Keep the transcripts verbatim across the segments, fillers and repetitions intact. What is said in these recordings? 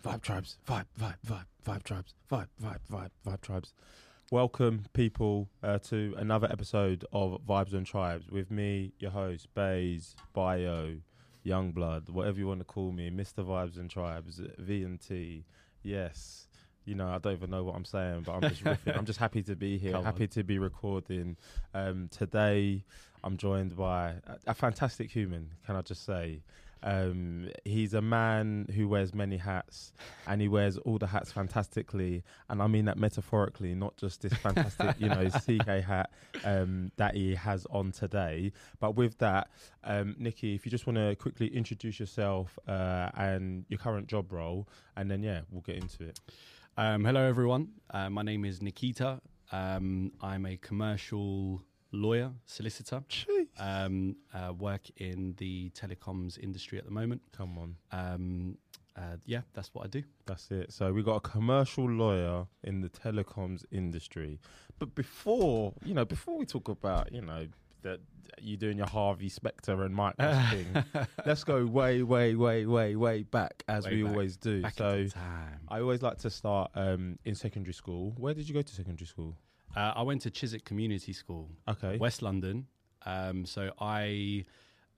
Vibe Tribes, vibe, vibe, vibe, vibe tribes, vibe, vibe, vibe, vibe tribes. Welcome, people, uh, to another episode of Vibes and Tribes with me, your host, Baze, Bio, Youngblood, whatever you want to call me, Mister Vibes and Tribes, V and T. Yes, you know, I don't even know what I'm saying, but I'm just riffing. I'm just happy to be here, Come happy on. to be recording. Um, today, I'm joined by a, a fantastic human, can I just say. Um, he's a man who wears many hats, and he wears all the hats fantastically, and I mean that metaphorically, not just this fantastic, you know, C K hat um, that he has on today. But with that, um, Nikki, if you just want to quickly introduce yourself uh, and your current job role, and then yeah, we'll get into it. Um, hello, everyone. Uh, my name is Nikita. Um, I'm a commercial lawyer, solicitor. Jeez. Um, uh, work in the telecoms industry at the moment. Come on. Um, uh, yeah, that's what I do. That's it. So we got a commercial lawyer in the telecoms industry. But before, you know, before we talk about, you know, that you doing your Harvey Specter and Mike Ross thing, let's go way, way, way, way, way back as Way we back. always do. Back so into time. I always like to start um, in secondary school. Where did you go to secondary school? Uh, I went to Chiswick Community School, Okay. West London. Um, so I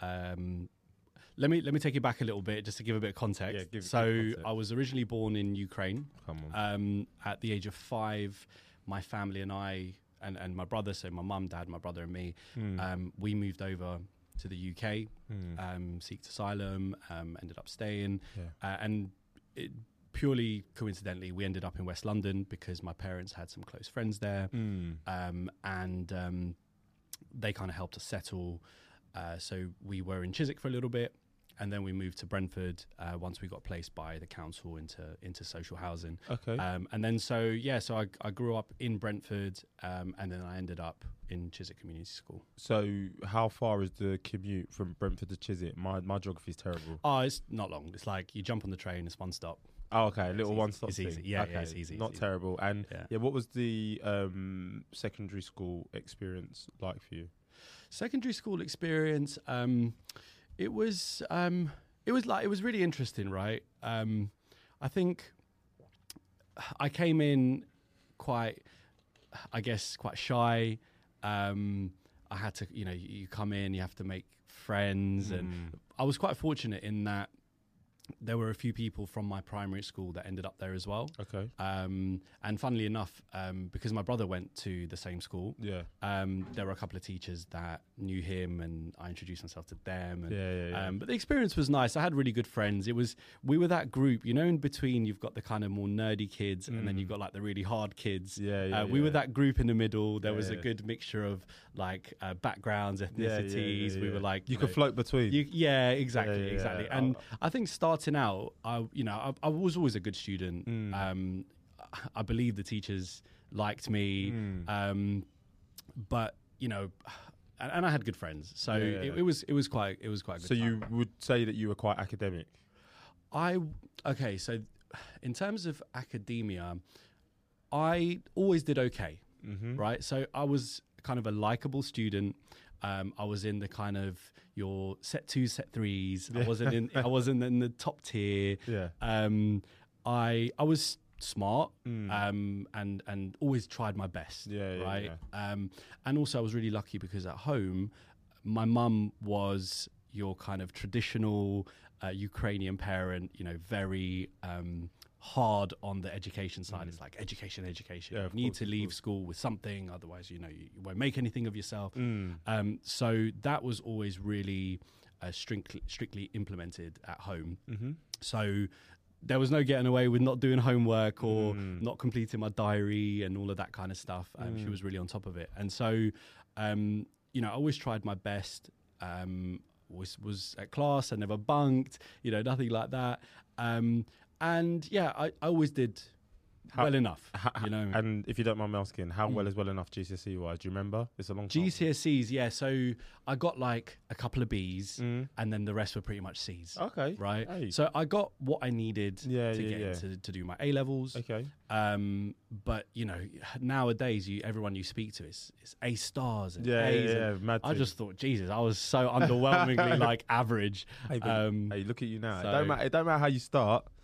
um, let me let me take you back a little bit just to give a bit of context. Yeah, give- so give context. I was originally born in Ukraine. Come on. Um, at the age of five, my family and I and, and my brother, so my mum, dad, my brother and me, Hmm. um, we moved over to the U K, Hmm. um, seeked asylum, um, ended up staying, Yeah. uh, and it, purely coincidentally, we ended up in West London because my parents had some close friends there, Hmm. um, and um, they kind of helped us settle. Uh, so we were in Chiswick for a little bit, and then we moved to Brentford uh, once we got placed by the council into into social housing. Okay. Um, and then so yeah, so I, I grew up in Brentford, um, and then I ended up in Chiswick Community School. So how far is the commute from Brentford to Chiswick? My my geography is terrible. Oh, it's not long. It's like you jump on the train, it's one stop. Oh, okay, a little easy. one stop It's thing. easy. Yeah, okay. yeah, it's easy, it's Not easy. terrible. And yeah. Yeah. what was the um, secondary school experience like for you? Secondary school experience, um, it was um, it was like it was really interesting, right? Um, I think I came in quite, I guess, quite shy. Um, I had to, you know, you, you come in, you have to make friends, and Mm. I was quite fortunate in that there were a few people from my primary school that ended up there as well. Okay. Um, and funnily enough, um, because my brother went to the same school, Yeah. um, there were a couple of teachers that knew him, and I introduced myself to them. And, Yeah, yeah, yeah. Um, but the experience was nice. I had really good friends. It was we were that group, you know, in between. You've got the kind of more nerdy kids, and then Mm. you've got like the really hard kids. Yeah, yeah, uh, we were yeah. that group in the middle. There Yeah, was a yeah. good mixture of like uh, backgrounds, Yeah, yeah, yeah, ethnicities. We yeah. were like you you could know, float between. you, yeah, exactly, Yeah, yeah, exactly. yeah. And Oh. I think starting out, I you know I, I was always a good student. Mm. Um, I believe the teachers liked me, Mm. um, but you know, and, and I had good friends, so Yeah, yeah, it, yeah. it was it was quite it was quite a good. So you time. would say that you were quite academic? I okay, so in terms of academia, I always did okay. Mm-hmm. Right? So I was kind of a likable student. Um, I was in the kind of your set twos, set threes. I wasn't in. I wasn't in the top tier. Yeah. Um, I I was smart Mm. um, and and always tried my best. Yeah, yeah, right. Um, and also I was really lucky because at home, my mum was your kind of traditional uh, Ukrainian parent. You know, very. Um, hard on the education side. Mm. It's like education, education. Yeah, you of need course, to of leave course. school with something, otherwise, you know, you, you won't make anything of yourself. Mm. Um, so that was always really uh, strictly, strictly implemented at home. Mm-hmm. So there was no getting away with not doing homework or Mm. not completing my diary and all of that kind of stuff. Um, She Mm. was really on top of it. And so, um, you know, I always tried my best. Um, was was at class. I never bunked. You know, nothing like that. Um, and yeah, I, I always did How- well enough. Ha- you know, And if you don't mind me asking, how Mm. well is well enough G C S E wise? Do you remember? It's a long time. G C S Es, yeah. So I got like a couple of Bs, Mm. and then the rest were pretty much Cs. Okay. Right. Hey. So I got what I needed Yeah, to yeah, get yeah. into to do my A levels. Okay. Um, but you know, nowadays, you everyone you speak to is is A stars and Yeah, A's. yeah, and yeah. Mad I thing. just thought, Jesus, I was so underwhelmingly like average. Hey, but- Um, hey, look at you now. so- it don't matter. It don't matter how you start.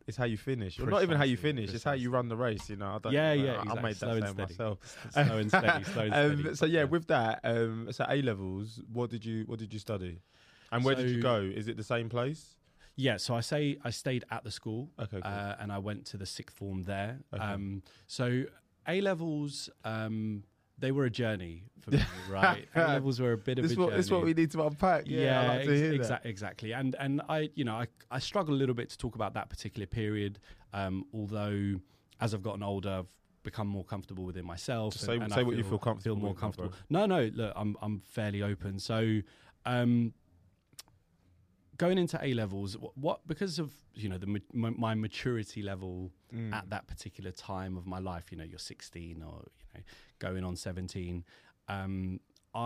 it's how you finish. Or Precisely, not even how you finish. It's how you precisely. run the race. You know. I don't, Yeah, I, yeah, I exactly. made Slow that and saying steady. myself. Slow and steady, slow and um, steady. so yeah, with that, um, so A levels. What did you What did you study? And where did you So- go? Is it the same place? Yeah, so I say I stayed at the school, Okay, cool. uh, and I went to the sixth form there. Okay. Um, so A levels, um, they were a journey for me, right? A levels were a bit of This a is what journey. this is what we need to unpack. Yeah, I like to ex- hear exa- that. exactly. And and I, you know, I I struggle a little bit to talk about that particular period. Um, although as I've gotten older, I've become more comfortable within myself. Just and, say- and say I what you feel comfortable Feel more with, my bro. comfortable. No, no. Look, I'm I'm fairly open. So. Um, Going into A levels, what, what because of you know the ma- my, my maturity level Mm. at that particular time of my life, you know, you're sixteen or you know going on seventeen. Um,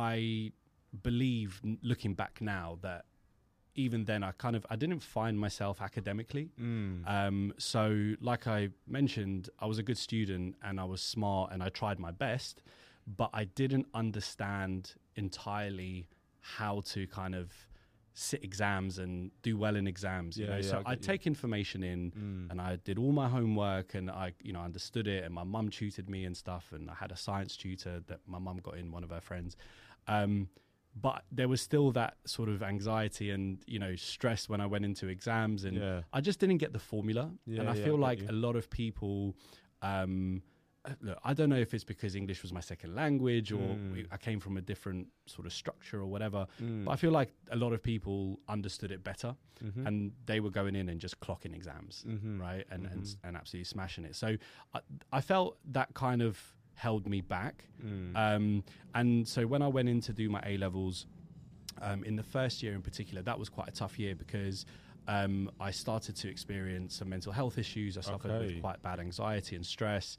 I believe, n- looking back now, that even then I kind of I didn't find myself academically. Mm. Um, so, like I mentioned, I was a good student and I was smart and I tried my best, but I didn't understand entirely how to kind of sit exams and do well in exams. You Yeah, know, yeah, so I get I'd you. take information in Mm. and I did all my homework and I, you know, understood it. And my mum tutored me and stuff. And I had a science tutor that my mum got in, one of her friends. Um, but there was still that sort of anxiety and you know stress when I went into exams, and Yeah. I just didn't get the formula. Yeah, and I yeah, feel I get like you. a lot of people. Um, uh, Look, I don't know if it's because English was my second language or Mm. we- I came from a different sort of structure or whatever. Mm. But I feel like a lot of people understood it better, Mhm. and they were going in and just clocking exams, Mhm. right, and, and Mhm. and absolutely smashing it. So I, I felt that kind of held me back. Mm. Um, and so when I went in to do my A levels, um, in the first year in particular, that was quite a tough year because um, I started to experience some mental health issues. I suffered Okay. with quite bad anxiety and stress.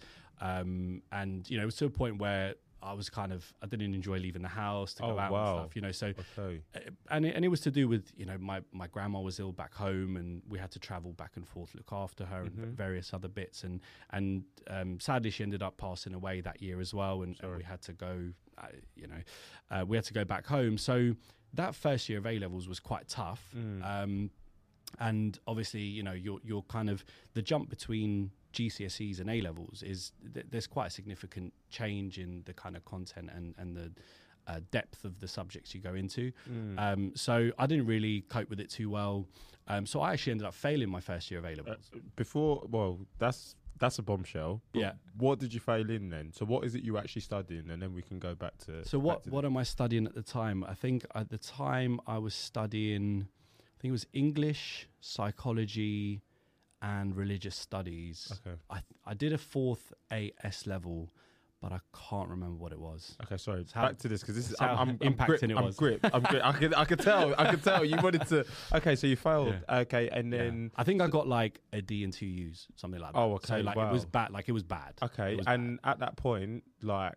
Um, and, you know, it was to a point where I was kind of, I didn't enjoy leaving the house to Oh, go out wow. and stuff, you know, so, Okay. uh, and it, and it was to do with, you know, my, my grandma was ill back home and we had to travel back and forth, look after her Mhm. and various other bits. And, and um, sadly, she ended up passing away that year as well. And, and Sorry. we had to go, uh, you know, uh, we had to go back home. So that first year of A levels was quite tough. Mm. Um, and obviously, you know, you're, you're kind of the jump between G C S Es and A levels is th- there's quite a significant change in the kind of content and, and the uh, depth of the subjects you go into. Mm. Um, so I didn't really cope with it too well. Um, so I actually ended up failing my first year of A Uh, levels. before, well, that's that's a bombshell. But Yeah. What did you fail in then? So what is it you were actually studying, and then we can go back to. So back what to what am I studying at the time? I think at the time I was studying, I think it was English, psychology, and religious studies. Okay. I th- I did a fourth A S level, but I can't remember what it was. Okay, sorry. It's how- Back to this because this is it's I'm, how I'm, I'm impacting grip, it I'm was. grip. I'm grip. I could I could tell. I could tell you wanted to. Okay, so you failed. Okay, and Yeah. then I think I got like a D and two U's, something like that. Oh, okay, So like it was wow. bad. Like it was bad. okay, It was and at that point, like,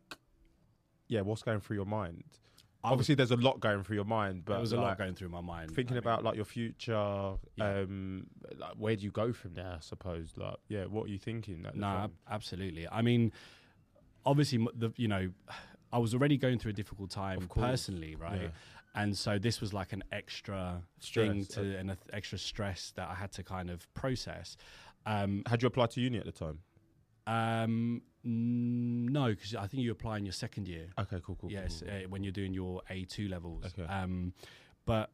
yeah, what's going through your mind? I was- Obviously, there's a lot going through your mind, but there was a like, lot going through my mind. thinking I mean, about like your future. Yeah. Um, like where do you go from there? I suppose. Like, yeah, what are you thinking? At the No, time? ab- absolutely. I mean, obviously, m- the you know, I was already going through a difficult time Of course. personally, right? Yeah. And so this was like an extra thing Stress. to, and an extra stress that I had to kind of process. Um, Had you applied to uni at the time? um, n- no, because I think you apply in your second year. Okay, cool, cool. yes, cool, cool. uh, when you're doing your A two levels. Okay. Um, but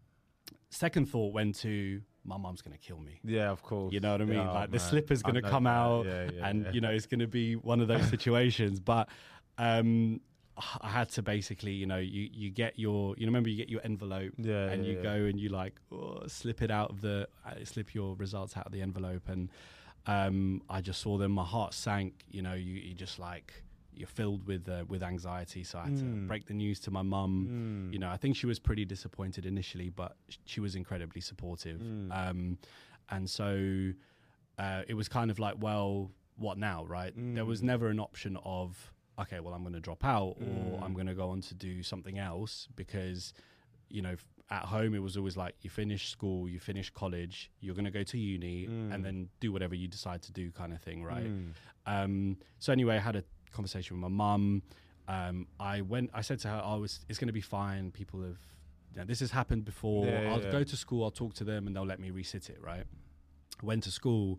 second thought went to my mum's going to kill me. Yeah, of course. You know what I mean? Yeah, like the man. slipper's I going to know come that. out, Yeah, yeah, and yeah. you know it's going to be one of those situations. But um, I had to basically, you know, you you get your, you remember you get your envelope, Yeah, and yeah, you yeah. go and you like oh, slip it out of the, uh, slip your results out of the envelope, and um, I just saw them. My heart sank. You know, you, you just like you're filled with uh, with anxiety. So I had to Mm. break the news to my mum. Mm. You know, I think she was pretty disappointed initially, but sh- she was incredibly supportive. Mm. Um, and so uh, it was kind of like, well, what now, right? There was Mm. never an option of, okay, well, I'm going to drop out or Mm. I'm going to go on to do something else because, you know, f- at home it was always like you finish school, you finish college, you're going to go to uni Mm. and then do whatever you decide to do kind of thing, right? Mm. Um, so anyway, I had a conversation with my mum. Um, I went. I said to her, "I was. It's going to be fine. People have. You know, this has happened before. Yeah, I'll yeah. go to school. I'll talk to them, and they'll let me resit it. Right." went to school,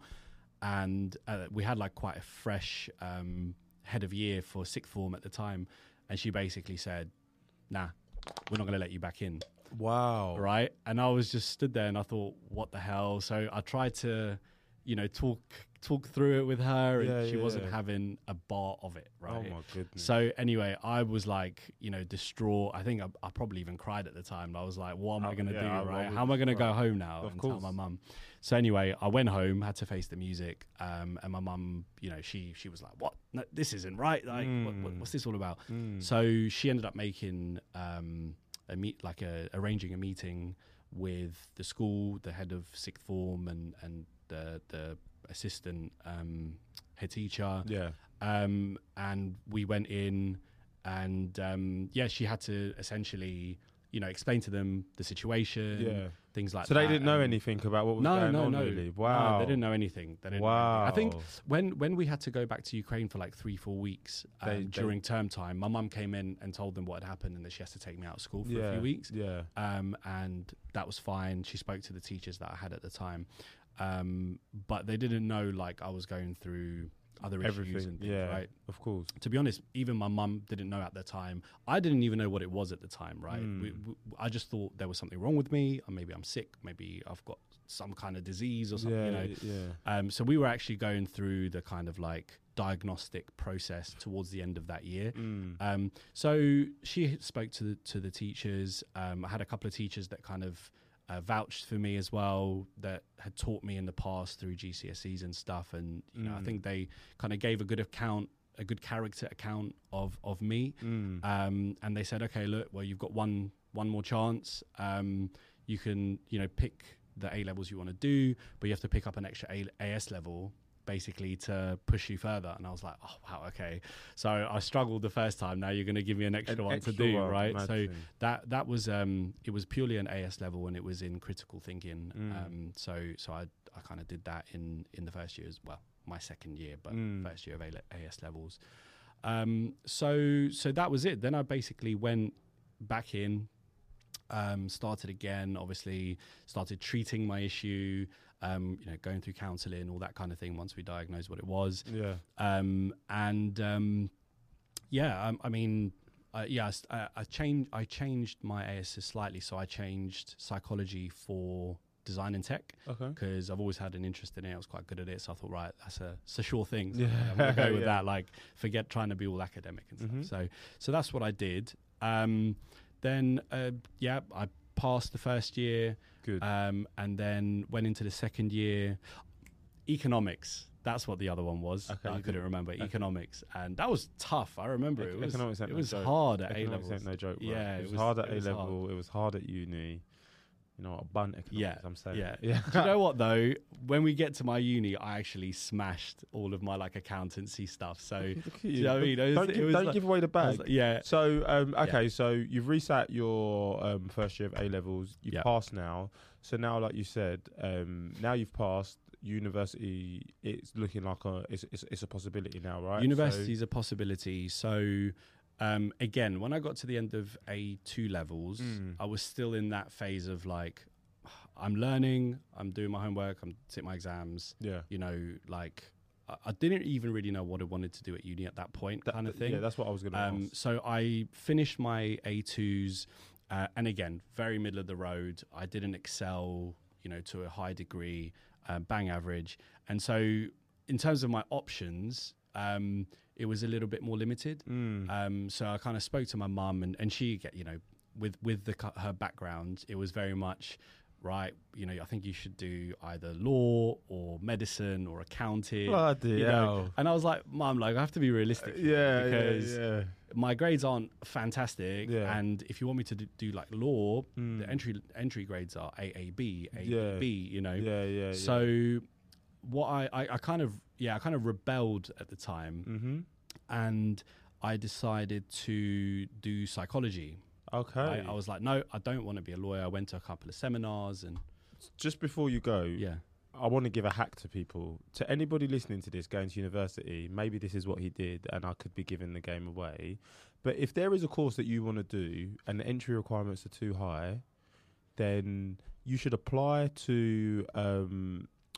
and uh, we had like quite a fresh um, head of year for sixth form at the time, and she basically said, "Nah, we're not going to let you back in." Wow. Right. And I was just stood there and I thought, what the hell? So I tried to, you know, talk talk through it with her, and Yeah, she yeah. wasn't having a bar of it. Right. Oh my goodness. So anyway, I was like, you know, distraught. I think I, I probably even cried at the time. I was like, what am Oh, I going to yeah, do? I- I Right. would How am I going to go cry. home now Of and tell course. my mum? So anyway, I went home, had to face the music. Um, and my mum, you know, she, she was like, what? No, this isn't right. Like, what, what, Mm. what's this all about? Mm. So she ended up making, um, a meet, like a, arranging a meeting with the school, the head of sixth form, and and the the assistant um, head teacher. Yeah. Um, and we went in, and um, yeah, she had to essentially, you know, explain to them the situation, Yeah. things like So that. they didn't know and- anything about what was No, going no, on, no. really? No, Wow. they didn't know anything. They didn't know Wow. anything. I think when when we had to go back to Ukraine for like three, four weeks um, They- they- during term time, my mum came in and told them what had happened and that she has to take me out of school for yeah. a few weeks. Yeah. Um, and that was fine. She spoke to the teachers that I had at the time, um, but they didn't know like I was going through other issues Everything. and things, Yeah. right? Of course. To be honest, even my mum didn't know at the time. I didn't even know what it was at the time, right? Mm. We, we, I just thought there was something wrong with me, or maybe I'm sick, maybe I've got some kind of disease or something, Yeah. you know. Yeah. Um, so we were actually going through the kind of like diagnostic process towards the end of that year. Mm. Um, so she spoke to the, to the teachers. Um, I had a couple of teachers that kind of uh, vouched for me as well, that had taught me in the past through G C S Es and stuff. And you know, I Mm. think they kind of gave a good account, a good character account of of me. Mm. Um, and they said, okay, look, well, you've got one one more chance. Um, you can, you know, pick the A levels you want to do, but you have to pick up an extra A- AS level basically to push you further. And I was like, oh wow, okay. So I struggled the first time. Now you're going to give me an extra An one extra to do, one, right? So imagine. that that was um, it was purely an A S level, and it was in critical thinking. Mm. Um, so so I I kind of did that in in the first year as well, my second year, but Mm. first year of A- AS levels. Um, so so that was it. Then I basically went back in, um, started again. Obviously, started treating my issue. Um, you know, going through counselling, all that kind of thing. Once we diagnosed what it was, Yeah. um, and um, yeah, um, I mean, uh, yeah, I, st- I, I changed. I changed my A S slightly, so I changed psychology for design and tech, Okay. because I've always had an interest in it. I was quite good at it, so I thought, right, that's a, it's a sure thing. So Yeah. I'm gonna go with Yeah. that. Like, forget trying to be all academic and stuff. Mhm. So, so that's what I did. Um, then, uh, yeah, I passed the first year, Good. um, and then went into the second year. Economics. That's what the other one was. Okay, that I you couldn't did- remember okay. economics, and that was tough. I remember Ec- it was. economics ain't It no was joke. hard at A Economics levels. ain't no joke, bro. Yeah, it it was, was- hard at it A was hard. level. It was hard at uni. You know, I bunt economics. Yeah, I'm saying. yeah. Yeah. Do you know what though? When we get to my uni, I actually smashed all of my like accountancy stuff. So Look at do you. you know what I mean? It was- Don't, it give, was don't like- give away the I bag. was like, yeah, So, um, okay, so you've resat your um, first year of A levels. You've Yeah. passed now. So now, like you said, um, now you've passed university. It's looking like a it's it's, it's a possibility now, right? university is a possibility. So um, again, when I got to the end of A two levels, Mm. I was still in that phase of like, I'm learning, I'm doing my homework, I'm sitting my exams. So, yeah, You know, like I, I didn't even really know what I wanted to do at uni at that point, That- kind of that- thing. Yeah, that's what I was going to Um, ask. so I finished my A twos, uh, and again, very middle of the road. I didn't excel, you know, to a high degree, uh, bang average. And so, in terms of my options, um, it was a little bit more limited. Mm. Um, so I kind of spoke to my mum, and, and she, you know, with with the cu- her background, it was very much right. You know, I think you should do either law or medicine or accounting. Bloody you know. hell. And I was like, Mum, like I have to be realistic, here Yeah, because yeah, yeah. my grades aren't fantastic, Yeah. and if you want me to do, do like law, Mm. the entry entry grades are A A B, A Yeah. B, you know. Yeah, yeah. So what I, I I kind of yeah I kind of rebelled at the time, Mm-hmm. and I decided to do psychology. Okay. I, I was like, no, I don't want to be a lawyer. I went to a couple of seminars, and Just before you go, yeah, I want to give a hack to people. To anybody listening to this, going to university, maybe this is what he did, and I could be giving the game away. But if there is a course that you want to do and the entry requirements are too high, then you should apply to um,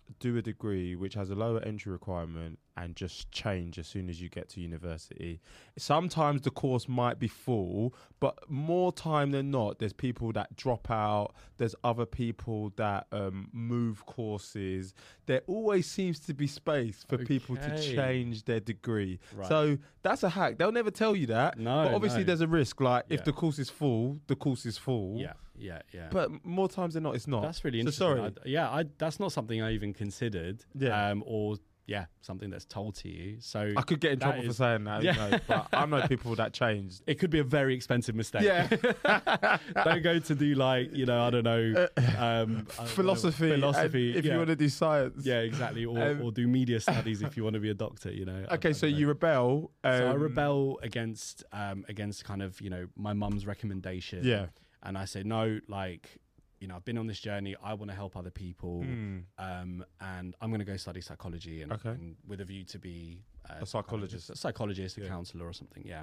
do a degree which has a lower entry requirement and just change as soon as you get to university. Sometimes the course might be full, but more time than not, there's people that drop out. There's other people that um, move courses. There always seems to be space for people to Okay. change their degree. Right. So that's a hack. They'll never tell you that. No, but obviously no. there's a risk. Like if Yeah. the course is full, the course is full. Yeah, yeah, yeah. But more times than not, it's not. That's really So interesting. sorry. I, yeah, I, that's not something I even considered. Yeah. Um, or yeah, something that's told to you. So I could get in that trouble for is- saying that, Yeah. you know, but I know people that changed. it could be a very expensive mistake. Yeah. Don't go to do like, you know, I don't know, um, I don't philosophy. know, and philosophy. if yeah. you want to do science. yeah, exactly. Or, Um, or do media studies if you want to be a doctor. You know. I- Okay, I so don't know. you rebel. Um, So I rebel against um, against kind of, you know, my mum's recommendation. Yeah. And I say no, like, you know, I've been on this journey. I want to help other people, Mm. um, and I'm going to go study psychology, and, Okay. and with a view to be uh, A psychologist. a psychologist, a Yeah. counselor, or something. Yeah.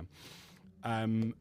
Um,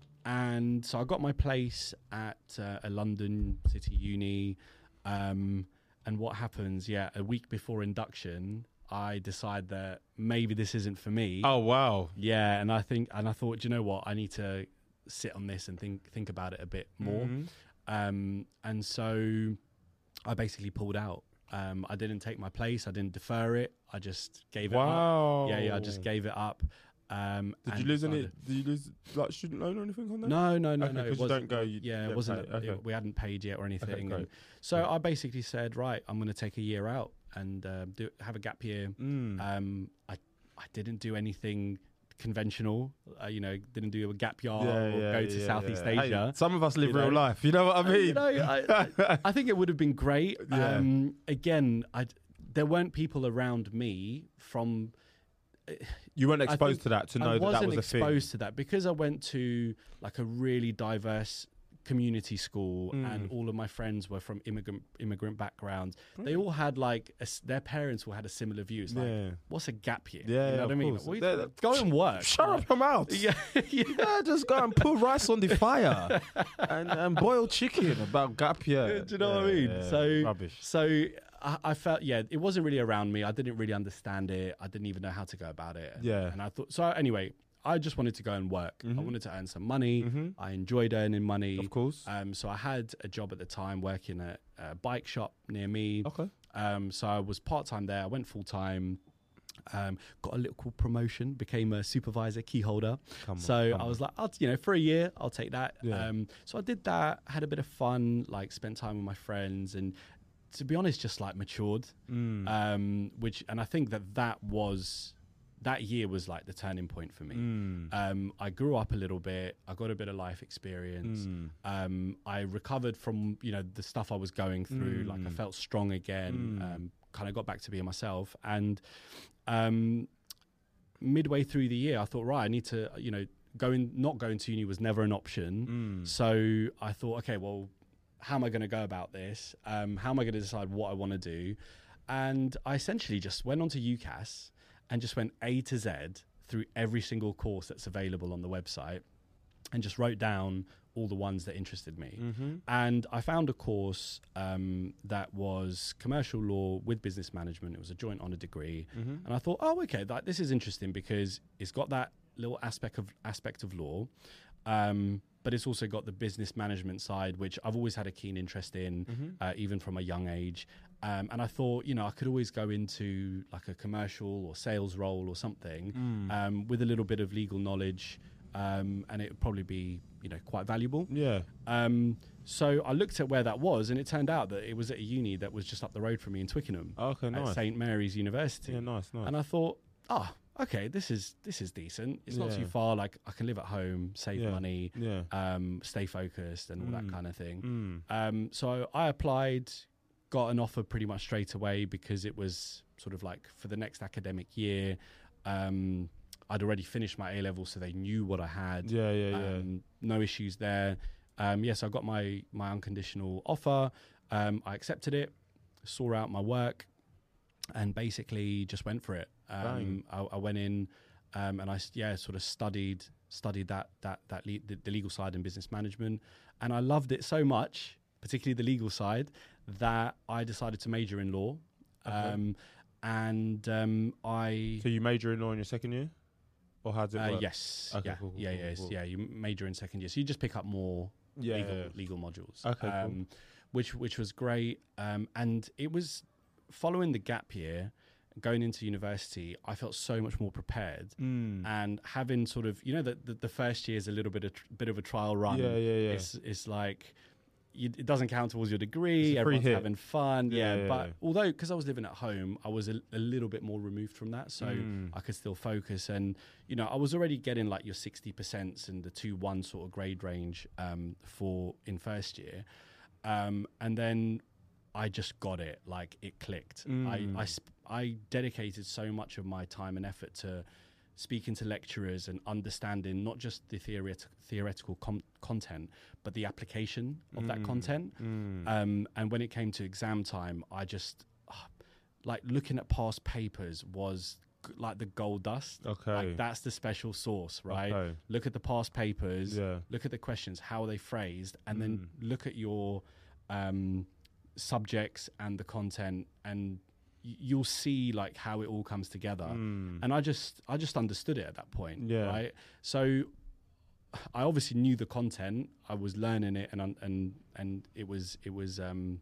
and so I got my place at uh, a London City uni. Um, and what happens? Yeah, a week before induction, I decide that maybe this isn't for me. Oh wow. Yeah, and I think, and I thought, do you know what? I need to sit on this and think think about it a bit more. Mhm. Um, and so I basically pulled out. Um, I didn't take my place. I didn't defer it. I just gave it up. Wow. Yeah, yeah. I just gave it up. Um, Did you and lose any? decided- Did you lose like student loan or anything on that? No, no, no, Okay, no. it because you was- don't go. You, yeah, you it don't wasn't. pay. Okay. it- we hadn't paid yet or anything. great. and so Yeah. I basically said, right, I'm going to take a year out and uh, do have a gap year. Mm. Um, I I didn't do anything conventional. Uh, you know, didn't do a gap year Yeah, or yeah, go to yeah, Southeast yeah. Hey, Asia. some of us live you real know. life. You know what I Uh, mean? you know, I, I, I think it would have been great. Yeah. Um, again, I there weren't people around me from. You weren't I exposed think to that to know I that wasn't that was a thing. exposed to that because I went to like a really diverse community school, Mm. and all of my friends were from immigrant immigrant backgrounds. They all had like a s their parents all had a similar view. It's like, Yeah. what's a gap year? Yeah, you know yeah, what I of mean? course. What are you They're- talking- go and work. Shut up your mouth. Yeah, yeah. Yeah, just go and put rice on the fire and, and boil chicken about gap year. Do you know what I Yeah, mean? yeah, So- rubbish. So I, I felt, yeah, it wasn't really around me. I didn't really understand it. I didn't even know how to go about it. Yeah. And I thought, so anyway, I just wanted to go and work. I Mhm. wanted to earn some money. Mhm. I enjoyed earning money. Of course. Um, so I had a job at the time working at a bike shop near me. Okay. Um, so I was part time there. I went full time. Um, got a little promotion, became a supervisor, key holder. Come on. So come I on. was like, I'll, you know, for a year, I'll take that. Yeah. Um, so I did that, had a bit of fun, like spent time with my friends, and to be honest, just like matured. Mm. Um, which, and I think that that was that year was like the turning point for me. Mm. Um, I grew up a little bit. I got a bit of life experience. Mm. Um, I recovered from, you know, the stuff I was going through. Mm. Like I felt strong again. Mm. Um, kind of got back to being myself. And um, midway through the year, I thought, right, I need to, you know, going not going to uni was never an option. Mm. So I thought, okay, well, how am I going to go about this? Um, how am I going to decide what I want to do? And I essentially just went onto UCAS and just went A to Z through every single course that's available on the website and just wrote down all the ones that interested me. Mm-hmm. And I found a course um, that was commercial law with business management. It was a joint honour degree. Mm-hmm. And I thought, oh, okay, that, this is interesting because it's got that little aspect of aspect of law, um, but it's also got the business management side, which I've always had a keen interest in, Mm-hmm. uh, even from a young age. Um, and I thought, you know, I could always go into like a commercial or sales role or something Mm. um, with a little bit of legal knowledge, um, and it would probably be, you know, quite valuable. Yeah. Um, so I looked at where that was, and it turned out that it was at a uni that was just up the road from me in Twickenham, Okay. at Nice. Saint Mary's University. Yeah. Nice. Nice. And I thought, ah, okay, this is this is decent. It's not Yeah. too far. Like I can live at home, save Yeah. money, yeah. um, stay focused, and all Mm. that kind of thing. Mm. Um, so I applied, got an offer pretty much straight away because it was sort of like for the next academic year. Um, I'd already finished my A levels, so they knew what I had. Yeah. Yeah. Yeah. Um, no issues there. Um, yes, I got my my unconditional offer. Um, I accepted it, saw out my work, and basically just went for it. Um, I, I went in um, and I s- yeah sort of studied studied that that that le- the, the legal side and business management, and I loved it so much, particularly the legal side, that I decided to major in law. Okay. Okay. Um, and um, I So you major in law in your second year, or how does it uh, work? yes, Okay, yeah, cool, cool, yeah, cool, yeah, cool. yeah. You major in second year, so you just pick up more Yeah, legal yeah, yeah. legal modules. Okay, cool. um, which which was great. Um, and it was following the gap year, going into university. I felt so much more prepared, Mm. and having sort of you know the the, the first year is a little bit of tr- bit of a trial run. Yeah, yeah, yeah. It's it's like. You, it doesn't count towards your degree. It's a free Everyone's hit. having fun, Yeah, yeah. yeah, but yeah. although, because I was living at home, I was a, a little bit more removed from that, so Mm. I could still focus. And you know, I was already getting like your sixty percent and the two one sort of grade range um, for in first year, um, and then I just got it. Like it clicked. Mm. I I, sp- I dedicated so much of my time and effort to speaking to lecturers and understanding not just the theoret- theoretical com- content, but the application of that Mm. content. Mm. Um, and when it came to exam time, I just uh, like looking at past papers was g- like the gold dust. Okay. Like that's the special sauce, right? Okay. Look at the past papers, Yeah. look at the questions, how are they phrased, and then Mm. look at your um, subjects and the content, and y- you'll see like how it all comes together. Mm. And I just I just understood it at that point, Yeah. right? So I obviously knew the content. I was learning it, and un- and and it was it was um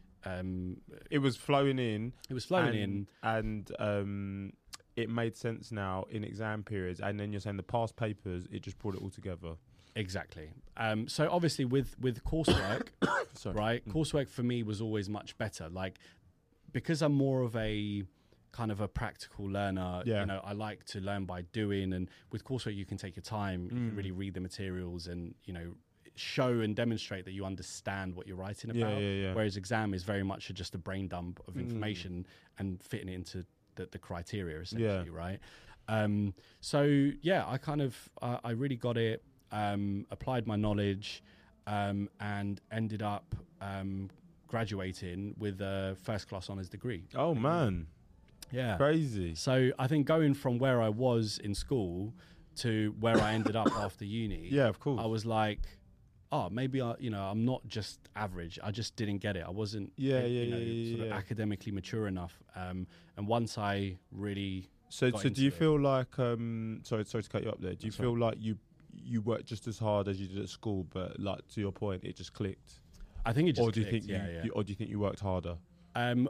um It was flowing in. it was flowing and, in. and um, it made sense now in exam periods. And then you're saying the past papers, it just brought it all together. Exactly. Um, so obviously with with coursework, Sorry. right? Mm. Coursework for me was always much better. Like because I'm more of a kind of a practical learner. Yeah. You know, I like to learn by doing, and with coursework you can take your time. You can Mm. really read the materials and you know show and demonstrate that you understand what you're writing Yeah, about. yeah, yeah. Whereas exam is very much a, just a brain dump of Mm. information and fitting it into the, the criteria essentially, right? Um, so yeah, I kind of uh, I really got it. Um, applied my knowledge, um, and ended up um, graduating with a first class honours degree. Oh, man. Yeah. Crazy. So I think going from where I was in school to where I ended up after uni, Yeah, of course. I was like, oh, maybe I, you know, I'm not just average. I just didn't get it. I wasn't, Yeah, uh, yeah, you know, yeah, sort yeah. of academically mature enough. Um, and once I really, So, got so do you into it. feel like? Um, sorry, sorry to cut you up there. Do you That's feel like you you worked just as hard as you did at school, but like to your point, it just clicked? I think it just Or do you clicked, think yeah, you, yeah. you, or do you think you worked harder? Um,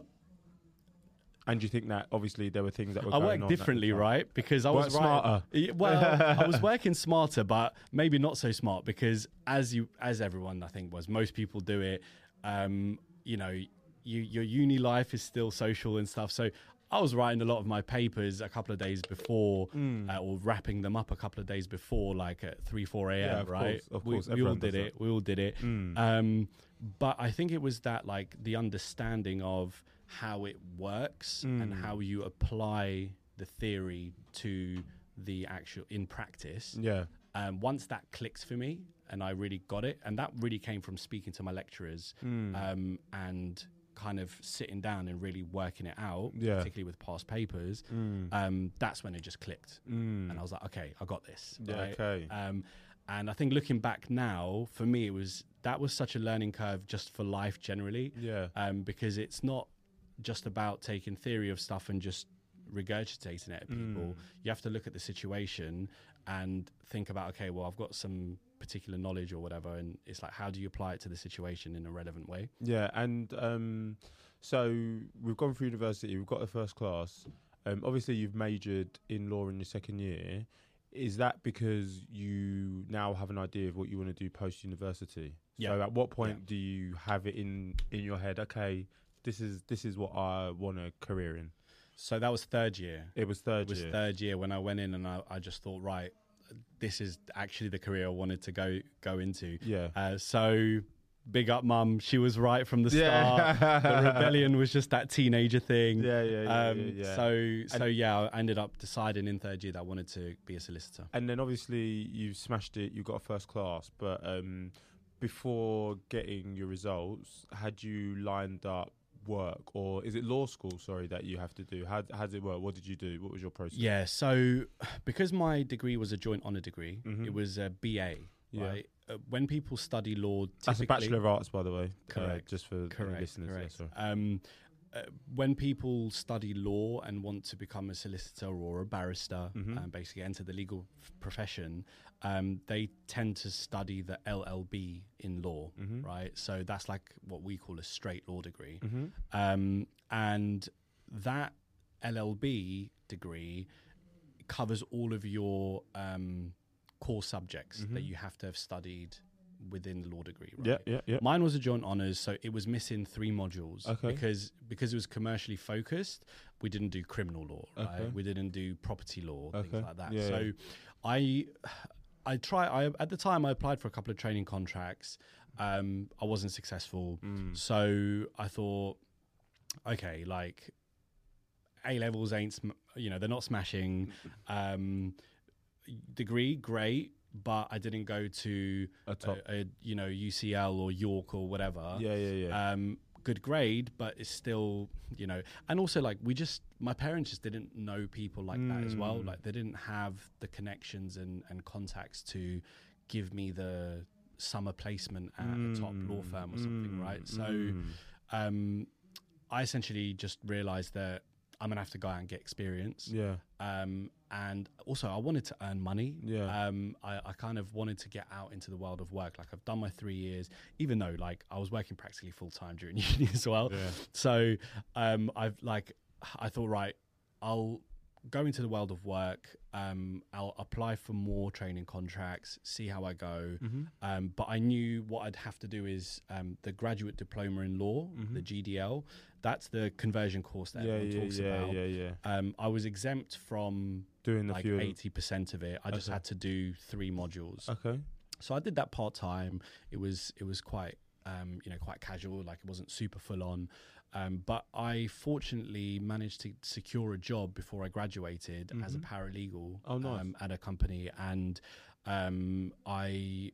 And do you think that obviously there were things that were I going worked on at the differently, time? right? Because I Work was smarter. Right, well, I was working smarter, but maybe not so smart because, as you, as everyone I think was, most people do it. Um, you know, you, your uni life is still social and stuff. So I was writing a lot of my papers a couple of days before, Mm. uh, or wrapping them up a couple of days before, like at three, four a m. Yeah, of right? course, of we, course, we all everyone did does it. We all did it. Mm. Um, but I think it was that, like, the understanding of how it works and Mm. how you apply the theory to the actual in practice. Yeah. Um, once that clicked for me and I really got it, and that really came from speaking to my lecturers Mm. um, and kind of sitting down and really working it out, Yeah. particularly with past papers, Mm. um, that's when it just clicked. Mm. And I was like, okay, I got this. Yeah, right? okay. Um, and I think looking back now, for me, it was that was such a learning curve just for life generally, Yeah. um, because it's not just about taking theory of stuff and just regurgitating it at people. Mm. You have to look at the situation and think about, okay, well, I've got some particular knowledge or whatever, and it's like, how do you apply it to the situation in a relevant way? Yeah, and um, so we've gone through university, we've got a first class. Um, obviously, you've majored in law in your second year. Is that because you now have an idea of what you want to do post university? Yeah. So, at what point Yeah. do you have it in in your head? Okay, this is this is what I want a career in. So that was third year. It was third It was year. third year when I went in, and I, I just thought, right, this is actually the career I wanted to go go into. Yeah. Uh, so big up, mum. She was right from the Yeah. start. The rebellion was just that teenager thing. Yeah, yeah, yeah, um, yeah, yeah. So, so And- yeah, I ended up deciding in third year that I wanted to be a solicitor. And then obviously you smashed it. You got a first class, but um, before getting your results, had you lined up work, or is it law school? Sorry, that you have to do. How how does it work? What did you do? What was your process? Yeah. So because my degree was a joint honour degree, Mhm. it was a B A. Yeah. Right. Uh, when people study law, That's a typically- Bachelor of Arts, by the way. uh, Correct. just for any Correct, listeners. Yeah, correct. sorry. Um, uh, when people study law and want to become a solicitor or a barrister, Mhm. and basically enter the legal f- profession, um, they tend to study the L L B in law, Mhm. right? So that's like what we call a straight law degree. Mhm. Um, and that L L B degree covers all of your um, core subjects Mhm. that you have to have studied within the law degree, right? Yeah, yeah, yeah. Mine was a joint honours, so it was missing three modules. Okay. Because because it was commercially focused, we didn't do criminal law, right? Okay. We didn't do property law, Okay. things like that. Yeah, so yeah. I I try I at the time I applied for a couple of training contracts. Um, I wasn't successful. Mm. So I thought, okay, like A levels ain't, sm- you know, they're not smashing. Um, degree, great, but I didn't go to A top. a, a, you know, U C L or York or whatever. Yeah, yeah, yeah. Um, good grade, but it's still, you know, and also like we just, my parents just didn't know people like that as well. Mm. Like they didn't have the connections and, and contacts to give me the summer placement at a top law firm or something, Mm. right? So Mm. um, I essentially just realized that I'm gonna have to go out and get experience. Yeah. Um, and also I wanted to earn money. Yeah. Um, I, I kind of wanted to get out into the world of work. Like I've done my three years, even though like I was working practically full time during uni as well. Yeah. So um, I've like, I thought, right, I'll go into the world of work. Um, I'll apply for more training contracts, see how I go. Mm-hmm. Um, but I knew what I'd have to do is um, the graduate diploma in law, Mhm. the G D L. That's the conversion course that Yeah, everyone yeah, talks yeah, about. yeah, yeah. Um, I was exempt from Doing the like few. eighty percent of it. I just Okay. had to do three modules. Okay. So I did that part time. It was it was quite um, you know quite casual. Like it wasn't super full on. Um, but I fortunately managed to secure a job before I graduated as a Mhm. paralegal Oh, nice. um, at a company, and um, I.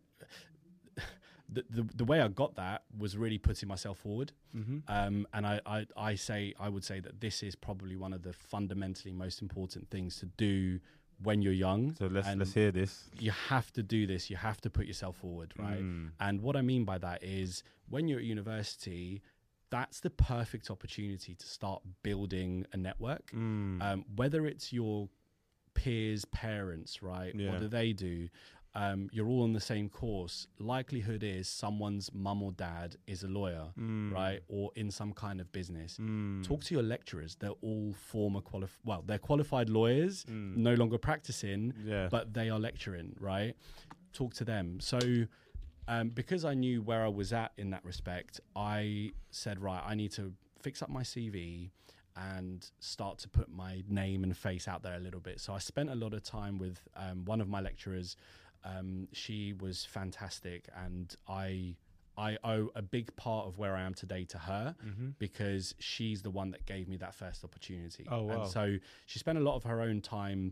The, the the way I got that was really putting myself forward, Mm-hmm. um, and I, I I say I would say that this is probably one of the fundamentally most important things to do when you're young. So let's and let's hear this. you have to do this. You have to put yourself forward, right? Mm. And what I mean by that is when you're at university, that's the perfect opportunity to start building a network. Mm. Um, whether it's your peers, parents, right? Yeah. What do they do? Um, you're all on the same course. Likelihood is someone's mum or dad is a lawyer, Mm. right? Or in some kind of business. Mm. Talk to your lecturers. They're all former qualified, well, they're qualified lawyers, Mm. no longer practicing, Yeah. but they are lecturing, right? Talk to them. So um, because I knew where I was at in that respect, I said, right, I need to fix up my C V and start to put my name and face out there a little bit. So I spent a lot of time with um, one of my lecturers. Um, she was fantastic, and I I owe a big part of where I am today to her, Mm-hmm. because she's the one that gave me that first opportunity. Oh, wow. And so she spent a lot of her own time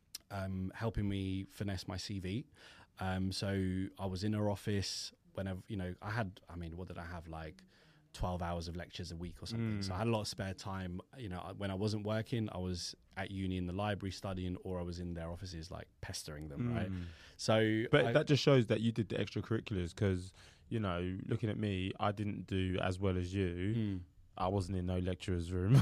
um, helping me finesse my C V. Um, so I was in her office whenever, you know, I had, I mean, what did I have? Like twelve hours of lectures a week or something. Mm. So I had a lot of spare time. You know, when I wasn't working, I was at uni in the library studying, or I was in their offices like pestering them, right? Mm. So But I- that just shows that you did the extracurriculars because, you know, looking at me, I didn't do as well as you. Mm. I wasn't in no lecturer's room.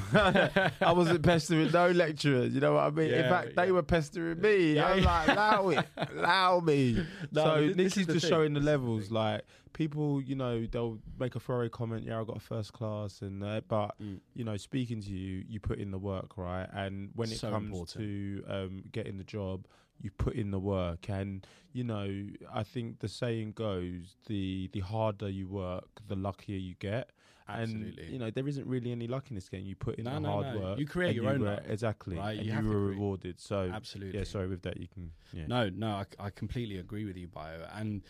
I wasn't pestering no lecturers. You know what I mean? in Yeah, fact, they yeah. were pestering me. Yeah, I was yeah. like, allow it, allow me. No, so thi- this Nikki's is the just thing. showing the This is the levels. thing. Like people, you know, they'll make a throwaway comment. Yeah, I got a first class, and uh, but Mm. you know, speaking to you, you put in the work, right? And when it So comes important. to um, getting the job, you put in the work. And you know, I think the saying goes: the the harder you work, the luckier you get. Absolutely. And you know, there isn't really any luck in this game. You put in No, the no, hard no. work. You create and your you own were- luck, exactly, right? and You you, have to were create- rewarded. So Absolutely. yeah, sorry with that. You can yeah. No, no, I, I completely agree with you, Bio. And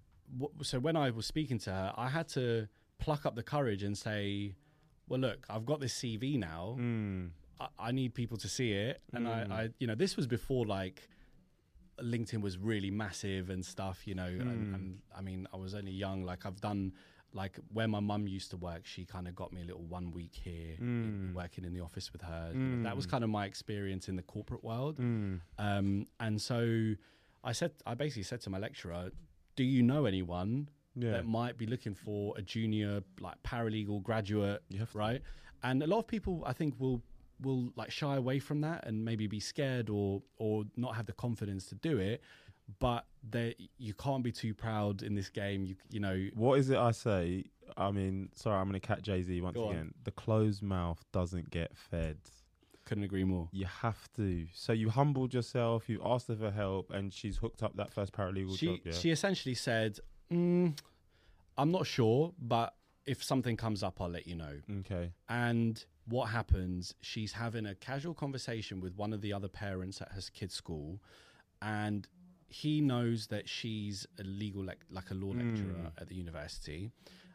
w- so when I was speaking to her, I had to pluck up the courage and say, well, look, I've got this C V now. Mm. I, I need people to see it. And Mm. I, I, you know, this was before like LinkedIn was really massive and stuff, you know, and, Mm. and I mean, I was only young. Like I've done, like where my mum used to work, she kind of got me a little one week here in- Mm. working in the office with her. You know, that was Mm. kind of my experience in the corporate world. Mm. Um, and so I said, I basically said to my lecturer, do you know anyone Yeah. that might be looking for a junior, like paralegal graduate, You have to. right? and a lot of people, I think, will will like shy away from that and maybe be scared or or not have the confidence to do it. But they, you can't be too proud in this game. You you know what is it I say? I mean, sorry, I'm going to cat Jay-Z once Go again. on. The closed mouth doesn't get fed. Couldn't agree more. You have to. So you humbled yourself. You asked her for help, and she's hooked up that first paralegal She job. Yeah? she essentially said, mm, "I'm not sure, but if something comes up, I'll let you know." Okay. And what happens? She's having a casual conversation with one of the other parents at her kid's school, and he knows that she's a legal, lec- like a law lecturer Mm. at the university,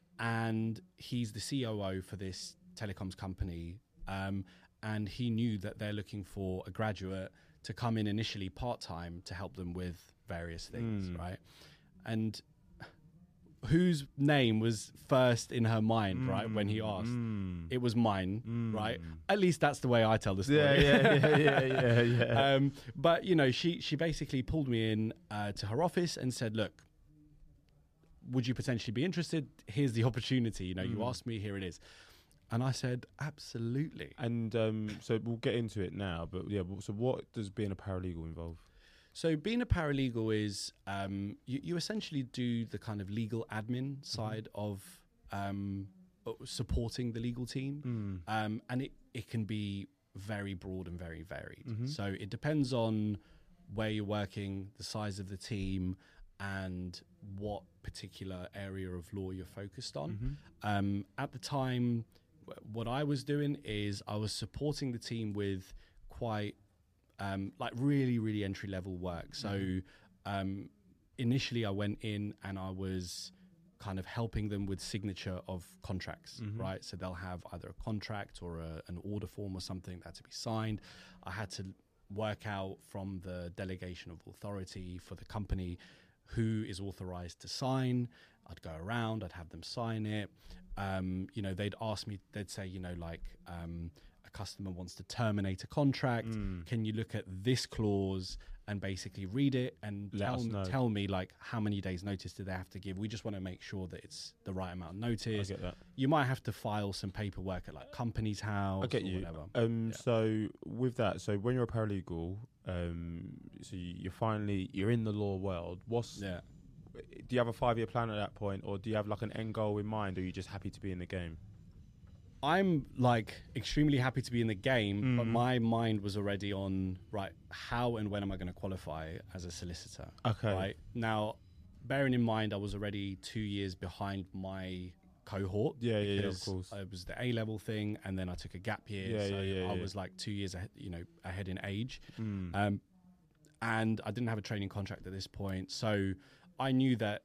and he's the C O O for this telecoms company. Um, and he knew that they're looking for a graduate to come in initially part-time to help them with various things, Mm. right? And whose name was first in her mind, Mm. right, when he asked? Mm. It was mine, Mm. right? At least that's the way I tell the story. Yeah, yeah, yeah, yeah, yeah, yeah. um, but, you know, she, she basically pulled me in uh, to her office and said, look, would you potentially be interested? Here's the opportunity. You know, you Mm. asked me, here it is. And I said, absolutely. And um, so we'll get into it now, but yeah, so what does being a paralegal involve? So being a paralegal is um, you, you essentially do the kind of legal admin side of um, uh, supporting the legal team. Mm. Um, and it, it can be very broad and very varied. Mhm. So it depends on where you're working, the size of the team, and what particular area of law you're focused on. Mhm. Um, at the time, w- what I was doing is I was supporting the team with quite um, like really, really entry level work. So um, initially I went in and I was kind of helping them with signature of contracts, Mhm. right? So they'll have either a contract or a, an order form or something that had to be signed. I had to work out from the delegation of authority for the company who is authorized to sign. I'd go around, I'd have them sign it. Um, you know, they'd ask me, they'd say, you know, like um, a customer wants to terminate a contract. Mm. Can you look at this clause and basically read it and Let us tell, know. tell me like how many days notice do they have to give? We just want to make sure that it's the right amount of I notice. get that. You might have to file some paperwork at like company's house I get or you. whatever. Um, Yeah. So with that, so when you're a paralegal, um, so you- you're finally you're in the law world. What's Yeah. do you have a five year plan at that point, or do you have like an end goal in mind, or are you just happy to be in the game? I'm like extremely happy to be in the game, but Mm. my mind was already on, right, how and when am I going to qualify as a solicitor? Okay. Right. Now, bearing in mind, I was already two years behind my cohort. Yeah, yeah, yeah, of because course. It was the A level thing, and then I took a gap year. Yeah, so yeah, yeah, I yeah. was like two years ahead, you know, ahead in age. Mm. Um, and I didn't have a training contract at this point. So I knew that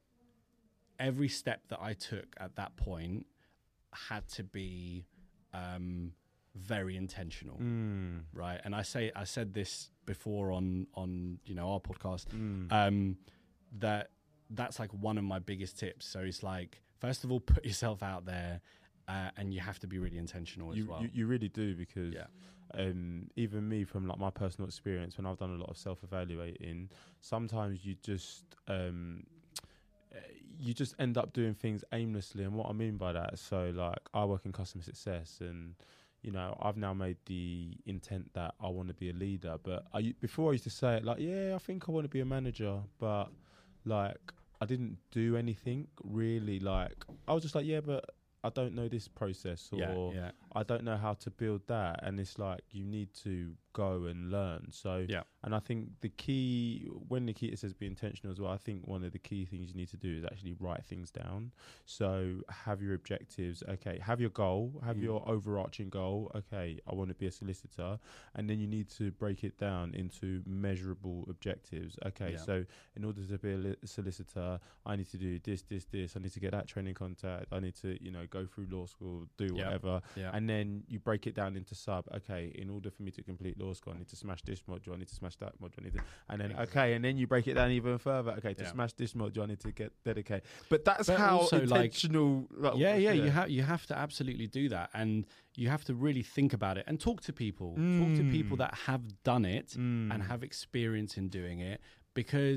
every step that I took at that point had to be um, very intentional, Mm. right? And I say I said this before on on you know our podcast Mm. um, that that's like one of my biggest tips. So it's like first of all, put yourself out there, uh, and you have to be really intentional as you, well. you you really do, because Yeah. um, even me, from like my personal experience, when I've done a lot of self evaluating, sometimes you just um, uh, you just end up doing things aimlessly. And what I mean by that, so like I work in customer success, and you know I've now made the intent that I want to be a leader. But I u- before I used to say it like, yeah, I think I want to be a manager, but like I didn't do anything really. Like I was just like, yeah, but I don't know this process, or yeah, yeah, I don't know how to build that. And it's like you need to go and learn. So yeah. and I think the key, when Nikita says be intentional as well, I think one of the key things you need to do is actually write things down. So have your objectives. Okay, have your goal, have Mm. your overarching goal. Okay, I want to be a solicitor. And then you need to break it down into measurable objectives. Okay, Yeah. so in order to be a li- solicitor, I need to do this, this, this. I need to get that training contact. I need to, you know, go through law school, do Yeah. whatever. Yeah. And then you break it down into sub. Okay, in order for me to complete law school, I need to smash this module. I need to smash that module. I need to, and then okay, and then you break it down even further. Okay, to Yeah. smash this module, I need to get dedicated. But that's But how also, like- intentional. Like, yeah, yeah, you have you have to absolutely do that, and you have to really think about it and talk to people. Talk to people Mm. that have done it Mm. and have experience in doing it, because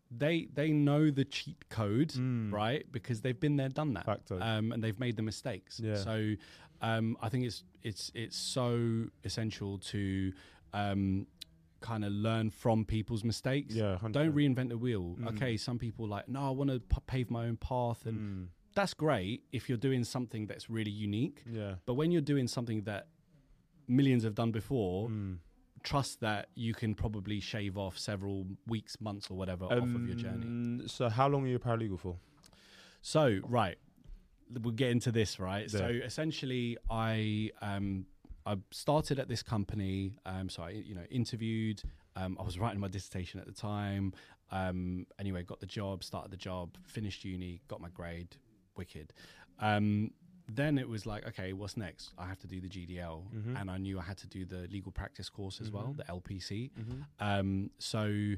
they they know the cheat code, Mm. right? Because they've been there, done that, Facto. um, and they've made the mistakes. Yeah. So um, I think it's it's it's so essential to um, kind of learn from people's mistakes. Yeah, one hundred Don't percent. reinvent the wheel. Mm. Okay, some people like, no, I want to p- pave my own path, and Mm. that's great if you're doing something that's really unique. Yeah. But when you're doing something that millions have done before, Mm. trust that you can probably shave off several weeks, months, or whatever off of your journey. Um, So how long are you a paralegal for? So, right, we'll get into this, right? Yeah. So, essentially, I um, I started at this company. Um, so, I you know interviewed. Um, I was writing my dissertation at the time. Um, anyway, got the job, started the job, finished uni, got my grade, wicked. Um, then it was like, okay, what's next? I have to do the G D L, Mhm. and I knew I had to do the legal practice course as well, Mhm. the L P C. Mm-hmm. Um, so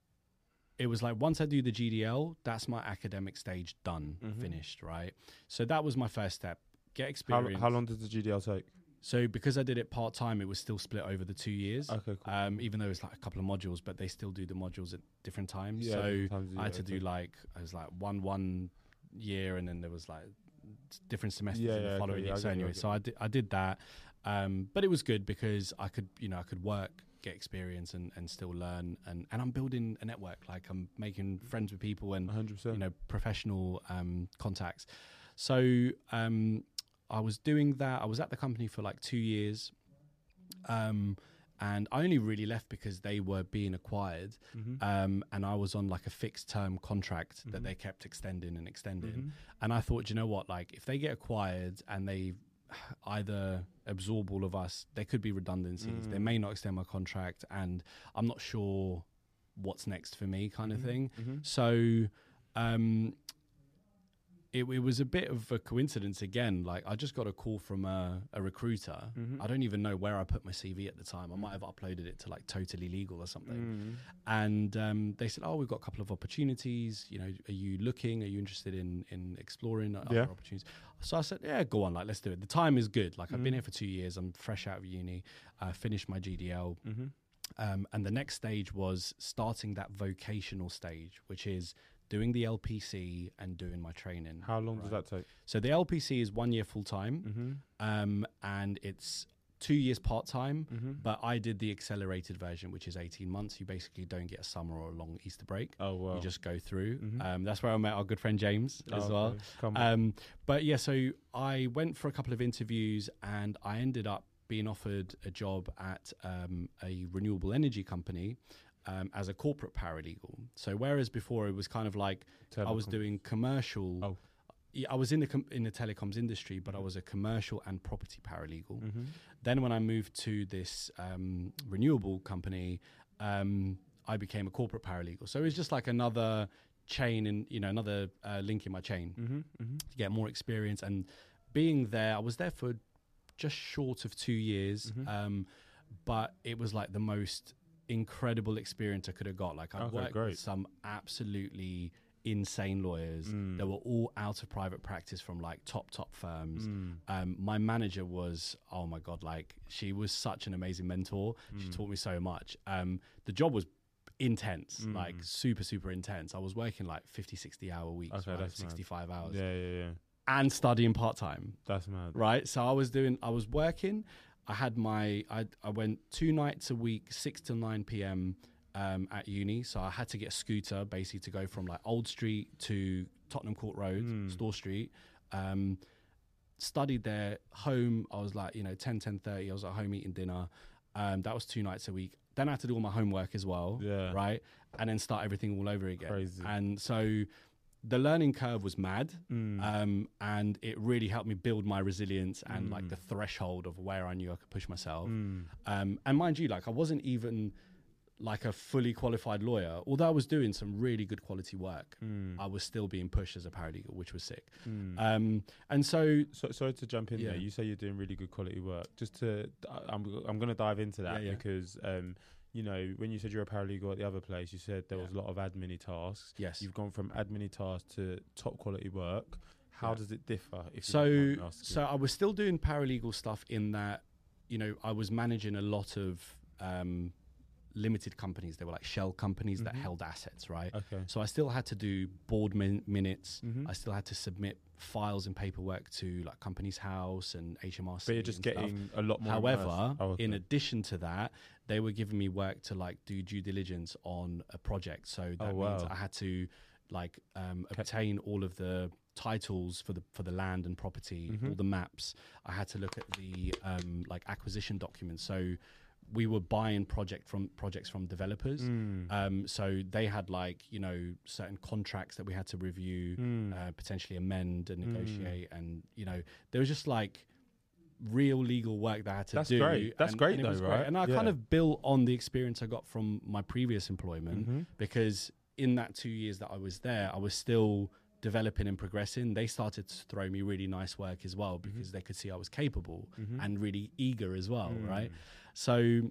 it was like, once I do the G D L, that's my academic stage done, Mhm. finished, right? So that was my first step. Get How, experience. how long does the G D L take? So because I did it part time, it was still split over the two years. Okay, cool. Um, even though it's like a couple of modules, but they still do the modules at different times. Yeah, so different times, I had yeah, to do okay. like, I was like one one year, and then there was like different semesters Yeah, in yeah, the okay, following yeah, year. I So get it, I anyway, get so I did I did that, um, but it was good because I could you know I could work, get experience, and, and still learn, and, and I'm building a network. Like I'm making friends with people and one hundred percent. you know professional um, contacts. So um, I was doing that. I was at the company for like two years. Um, and I only really left because they were being acquired, Mm-hmm. um, and I was on like a fixed term contract that Mhm. they kept extending and extending. Mhm. And I thought, you know what, like if they get acquired and they either absorb all of us, there could be redundancies. They Mm. may not extend my contract, and I'm not sure what's next for me, kind of thing. Mm-hmm. So um, it, it was a bit of a coincidence again. Like I just got a call from a, a recruiter. Mhm. I don't even know where I put my C V at the time. I might have uploaded it to like Totally Legal or something. Mm. And um, they said, "Oh, we've got a couple of opportunities. You know, are you looking? Are you interested in in exploring other Yeah. opportunities?" So I said, "Yeah, go on. Like, let's do it. The time is good. Like, I've been Mm. here for two years. I'm fresh out of uni. I finished my G D L, Mm-hmm. um, and the next stage was starting that vocational stage, which is doing the L P C and doing my training. How long does Right. that take? So the L P C is one year full time, Mm-hmm. um, and it's two years part time. Mm-hmm. But I did the accelerated version, which is eighteen months. You basically don't get a summer or a long Easter break. Oh wow. You just go through. Mhm. Um, that's where I met our good friend James as Oh, well. okay. Come on. Um, but yeah, so I went for a couple of interviews, and I ended up being offered a job at um, a renewable energy company um, as a corporate paralegal. So whereas before it was kind of like I was Telecom. doing commercial. Oh. Yeah, I was in the com- in the telecoms industry, but I was a commercial and property paralegal. Mm-hmm. Then when I moved to this um, renewable company, um, I became a corporate paralegal. So it was just like another chain and you know another uh, link in my chain Mm-hmm. Mm-hmm. to get more experience. And being there, I was there for just short of two years, Mhm. um, but it was like the most incredible experience I could have got. Like I Okay, worked great. with some absolutely insane lawyers Mm. that were all out of private practice from like top top firms. Mm. Um, my manager was, oh my God, like she was such an amazing mentor. She Mm. taught me so much. Um, the job was intense, Mm. like super, super intense. I was working like fifty, sixty hour weeks, Okay, right? that's mad. sixty-five hours Yeah, yeah, yeah. and studying part time, That's mad. right? So I was doing, I was working. I had my, I, I went two nights a week, six to nine p.m. Um, at uni. So I had to get a scooter basically to go from like Old Street to Tottenham Court Road, Mm. Store Street. Um, studied there. Home, I was like, you know, ten, ten thirty. I was at home eating dinner. Um, that was two nights a week. Then I had to do all my homework as well, Yeah. right? And then start everything all over again. Crazy. And so the learning curve was mad. Mm. Um, and it really helped me build my resilience and like Mm. the threshold of where I knew I could push myself. Mm. Um, and mind you, like I wasn't even like a fully qualified lawyer. Although I was doing some really good quality work, Mm. I was still being pushed as a paralegal, which was sick. Mm. Um, and so, So, sorry to jump in Yeah. there. You say you're doing really good quality work. Just to, I- I'm, I'm going to dive into that Yeah, yeah. because, um, you know, when you said you're a paralegal at the other place, you said there Yeah. was a lot of admin tasks. yes. You've gone from admin tasks to top quality work. How Yeah. does it differ? If you So, don't mind me asking? so I was still doing paralegal stuff in that, you know, I was managing a lot of um, limited companies. They were like shell companies Mm-hmm. that held assets, right? Okay. So I still had to do board min- minutes. Mm-hmm. I still had to submit files and paperwork to like Companies House and H M R C. But you're just and stuff. getting a lot more. However, immersed. Oh, okay. in addition to that, they were giving me work to like do due diligence on a project. So that Oh, means wow. I had to like um, Okay. obtain all of the titles for the for the land and property, Mhm. all the maps. I had to look at the um, like acquisition documents. So we were buying project from projects from developers. Mm. Um, so they had like you know certain contracts that we had to review, Mm. uh, potentially amend and Mm. negotiate, and you know there was just like real legal work that I had to That's do. great. That's and, great and it though, was great. right? And I Yeah. kind of built on the experience I got from my previous employment Mhm. because in that two years that I was there, I was still developing and progressing. They started to throw me really nice work as well because they could see I was capable Mhm. and really eager as well, Mm. right? So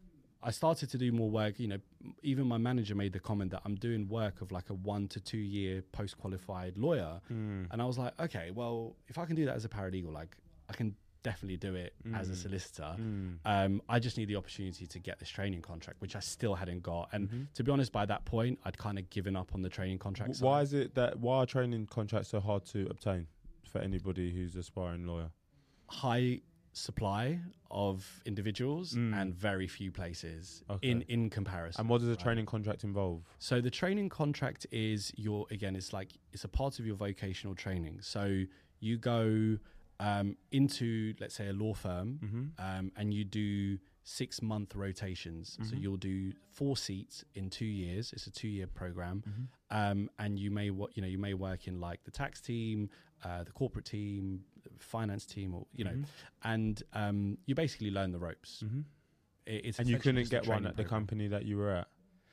I started to do more work. You know, even my manager made the comment that I'm doing work of like a one to two year post qualified lawyer. Mm. And I was like, okay, well, if I can do that as a paralegal, like I can definitely do it as a Mm. solicitor. Mm. Um, I just need the opportunity to get this training contract, which I still hadn't got. And Mhm. to be honest, by that point, I'd kind of given up on the training contract. W- Why is it that why are training contracts so hard to obtain for anybody who's aspiring lawyer? High supply of individuals Mm. and very few places Okay. in in comparison. And what does a right? training contract involve? So the training contract is your again, it's like it's a part of your vocational training. So you go um, into let's say a law firm Mm-hmm. um, and you do six month rotations. So Mhm. you'll do four seats in two years. It's a two year program, Mm-hmm. um, and you may wo- you know you may work in like the tax team, uh, the corporate team, the finance team, or you know, Mhm. and um, you basically learn the ropes. Mm-hmm. It- it's And you essentially couldn't just a get one training at the program. company that you were at.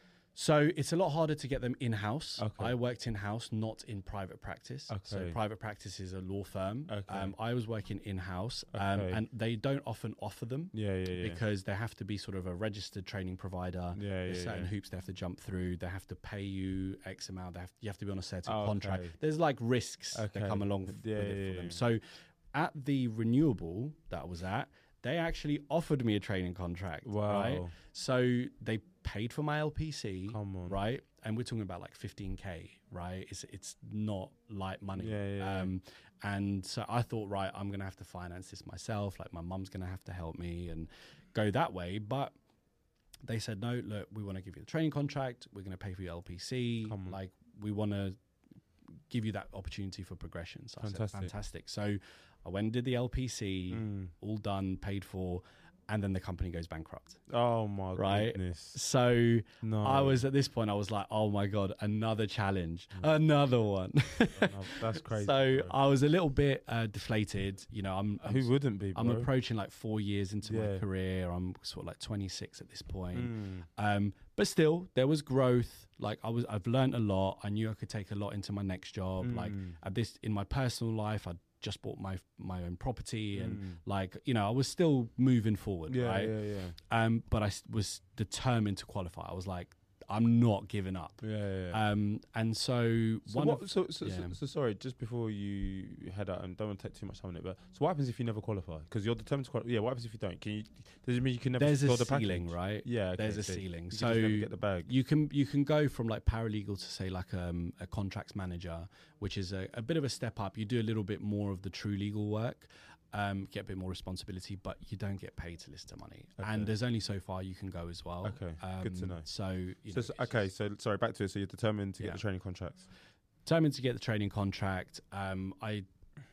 So it's a lot harder to get them in-house. Okay. I worked in-house, not in private practice. So Okay. private practice is a law firm. Okay. Um, I was working in-house, um, Okay. and they don't often offer them Yeah, yeah, yeah. because they have to be sort of a registered training provider. yeah, yeah, There's certain yeah. hoops they have to jump through. They have to pay you X amount. They have, you have to be on a certain Oh, contract. okay. There's like risks Okay. that come along f- Yeah, with it yeah, for yeah. them. So at the renewable that I was at, they actually offered me a training contract. Wow. Right? So they paid for my L P C, Come on. right? And we're talking about like fifteen K, right? It's it's not light money. Yeah, yeah, yeah. Um, and so I thought, right, I'm gonna have to finance this myself. Like my mum's gonna have to help me and go that way. But they said, no, look, we want to give you the training contract. We're gonna pay for your L P C. Come on. Like we want to give you that opportunity for progression. So I Fantastic. said, fantastic. So I went and did the L P C, Mm. all done, paid for, and then the company goes bankrupt. Oh my Right. goodness. So No. I was at this point, I was like, oh my God, another challenge, another one. No, that's crazy. so bro. I was a little bit uh, deflated. You know, I'm, I'm, Who wouldn't be, bro? I'm approaching like four years into Yeah. my career. I'm sort of like twenty-six at this point. Mm. Um, but still, there was growth. Like I was, I've learned a lot. I knew I could take a lot into my next job. Like Mm. at this, in my personal life, I'd just bought my my own property, and Mm. like you know, I was still moving forward, Yeah, right? yeah, yeah. Um, but I s- was determined to qualify. I was like, I'm not giving up. Yeah, yeah, yeah. Um, and so, So, one what, of, so, so, yeah. so, so sorry, just before you head out, and don't want to take too much time on it, but so what happens if you never qualify? Because you're determined to qualify. Yeah, what happens if you don't? Can you? Does it mean you can never there's a secure the ceiling, package? right? Yeah, okay, There's a so ceiling. You can So just never get the bag. you can you can go from like paralegal to say like um, a contracts manager, which is a, a bit of a step up. You do a little bit more of the true legal work. Um, get a bit more responsibility, but you don't get paid solicitor money, Okay. and there's only so far you can go as well. Okay, good to Um, know. So, you So, know, so- okay, so sorry, back to it. So you're determined to get Yeah. the training contracts. determined to get the training contract. Um, I,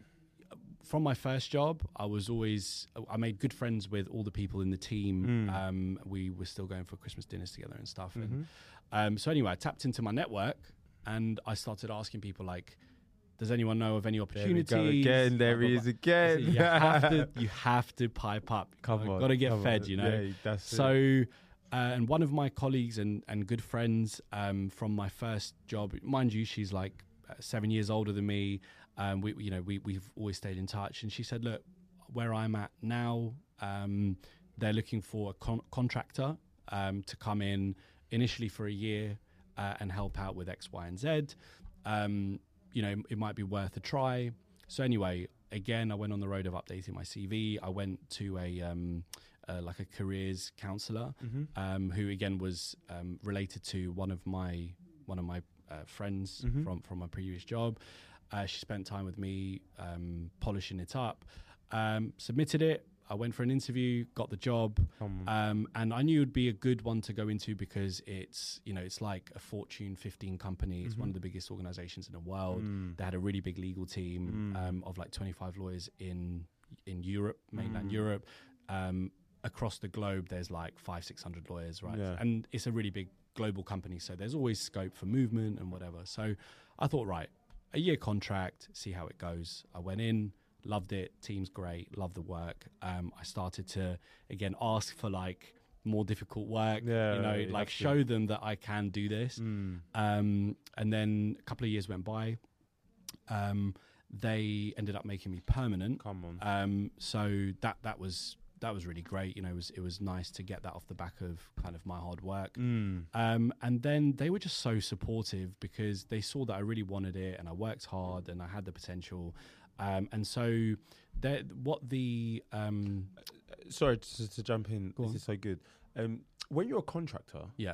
from my first job, I was always I made good friends with all the people in the team. Mm. Um, we were still going for Christmas dinners together and stuff. Mhm. And um, so anyway, I tapped into my network and I started asking people like, "Does anyone know of any There we opportunities?" go again. There Blah, he blah, is blah. again. You have to you have to pipe up. Come You've on, got to get come fed. on. You know. Yeah, that's it. So, uh, and one of my colleagues and, and good friends um, from my first job, mind you, she's like uh, seven years older than me. Um, we, you know, we we've always stayed in touch. And she said, "Look, where I'm at now, um, they're looking for a con- contractor um, to come in initially for a year uh, and help out with X, Y, and Z. Um, you know, it might be worth a try." So anyway, again, I went on the road of updating my C V. I went to a um, uh, like a careers counselor, Mm-hmm. um, who again was um, related to one of my one of my uh, friends Mhm. from from my previous job. Uh, she spent time with me um, polishing it up, um, submitted it. I went for an interview, got the job, Come on. um, and I knew it would be a good one to go into because it's, you know, it's like a Fortune fifteen company. It's Mhm. one of the biggest organizations in the world. Mm. They had a really big legal team Mm. um, of like twenty-five lawyers in in Europe, mainland Mm. Europe. Um, across the globe, there's like five, six hundred lawyers, right? Yeah. And it's a really big global company, so there's always scope for movement and whatever. So I thought, right, a year contract, see how it goes. I went in. Loved it. Team's great. Loved the work. Um, I started to again ask for like more difficult work. Yeah, you know, you like have to. show them that I can do this. Mm. Um, and then a couple of years went by. Um, they ended up making me permanent. Come on. Um, so that that was that was really great. You know, it was it was nice to get that off the back of kind of my hard work. Mm. Um, and then they were just so supportive because they saw that I really wanted it and I worked hard and I had the potential. Um, and so that what the um, Sorry to, to jump in. Go This on. is so good. Um, when you're a contractor, yeah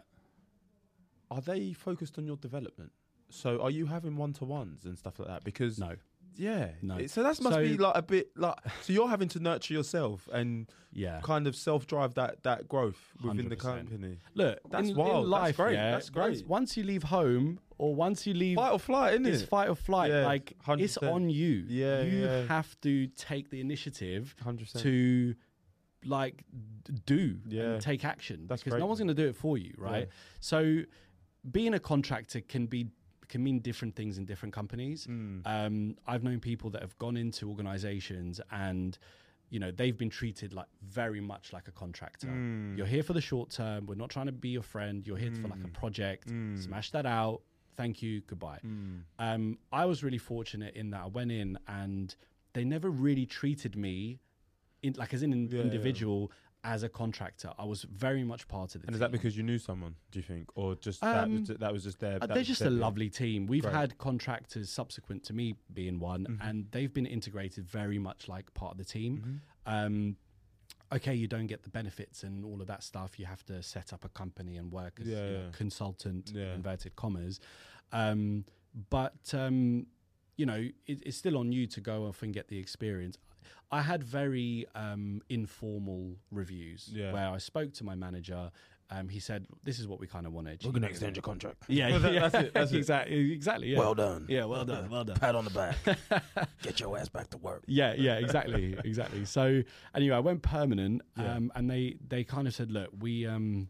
are they focused on your development? So are you having one-to-ones and stuff like that? Because no yeah, No. It- so that must So- be like a bit like. So you're having to nurture yourself and yeah kind of self-drive that that growth within one hundred the percent. company. look That's in, wild. in That's life great. yeah, That's once, great. once you leave home or once you leave Fight or flight, isn't it's it? fight or flight Yeah, like one hundred it's percent. on you Yeah, you yeah. have to take the initiative one hundred percent. to like d- do Yeah. and take action That's because great, no one's man. going to do it for you right Yeah. so being a contractor can be can mean different things in different companies. Mm. um, I've known people that have gone into organizations and you know they've been treated like very much like a contractor. Mm. You're here for the short term, we're not trying to be your friend, you're here for like a Mm. project. Mm. Smash that out, thank you, goodbye. Mm. um, I was really fortunate in that I went in and they never really treated me in, like as an in- Yeah, individual as a contractor. I was very much part of the And team. is that because you knew someone? Do you think, or just that Um, was ju- that was just their? Uh, that they're was just their a thing? lovely team. We've Great. had contractors subsequent to me being one, Mhm. and they've been integrated very much like part of the team. Mhm. Um, okay, you don't get the benefits and all of that stuff. You have to set up a company and work as Yeah, you know, yeah. consultant, Yeah. inverted commas. Um, but um, you know, it, it's still on you to go off and get the experience. I had very um, informal reviews Yeah. where I spoke to my manager. Um, he said, "This is what we kind of wanted." We're gonna extend your contract. Yeah, Well, that- yeah, that's it, that's it. exactly, exactly. Yeah. Well done. Yeah, well done, well done. Pat on the back. Get your ass back to work. Yeah, yeah, exactly, exactly. So anyway, I went permanent, Yeah. um, and they they kind of said, "Look, we um,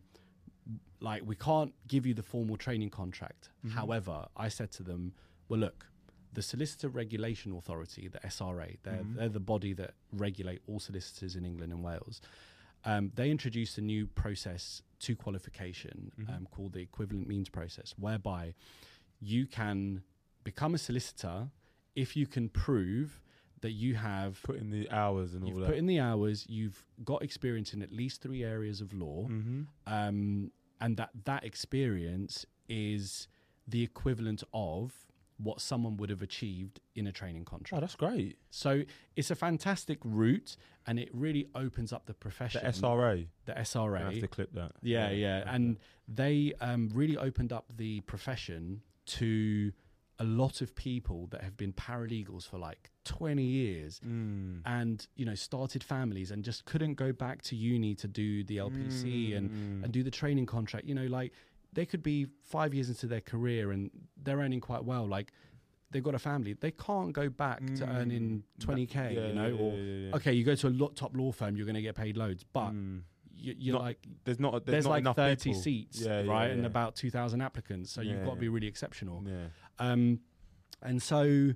like we can't give you the formal training contract." Mhm. However, I said to them, "Well, look, the Solicitor Regulation Authority, the S R A, they're Mhm. they're the body that regulate all solicitors in England and Wales. Um, they introduced a new process to qualification Mhm. um, called the equivalent means process, whereby you can become a solicitor if you can prove that you have Put in the hours and all you've that. put in the hours, you've got experience in at least three areas of law, Mm-hmm. um, and that that experience is the equivalent of what someone would have achieved in a training Oh, contract. that's great. So it's a fantastic route, and it really opens up the profession. The S R A. the S R I A. have to clip that. Yeah, yeah, okay. and they um, really opened up the profession to a lot of people that have been paralegals for like twenty years, Mm. and you know started families and just couldn't go back to uni to do the L P C and Mm. and do the training contract. You know, like they could be five years into their career and they're earning quite well. Like they've got a family, they can't go back to Mm. earning twenty k. Yeah, you know, yeah, or yeah, yeah, yeah. okay, you go to a lot, top law firm, you're going to get paid loads, but Mm. you, you're Not- like there's not there's, there's, not like enough thirty people. seats, Yeah, yeah, right, and yeah. about two thousand applicants. So you've Yeah, got to be yeah. really exceptional. Yeah. Um, and so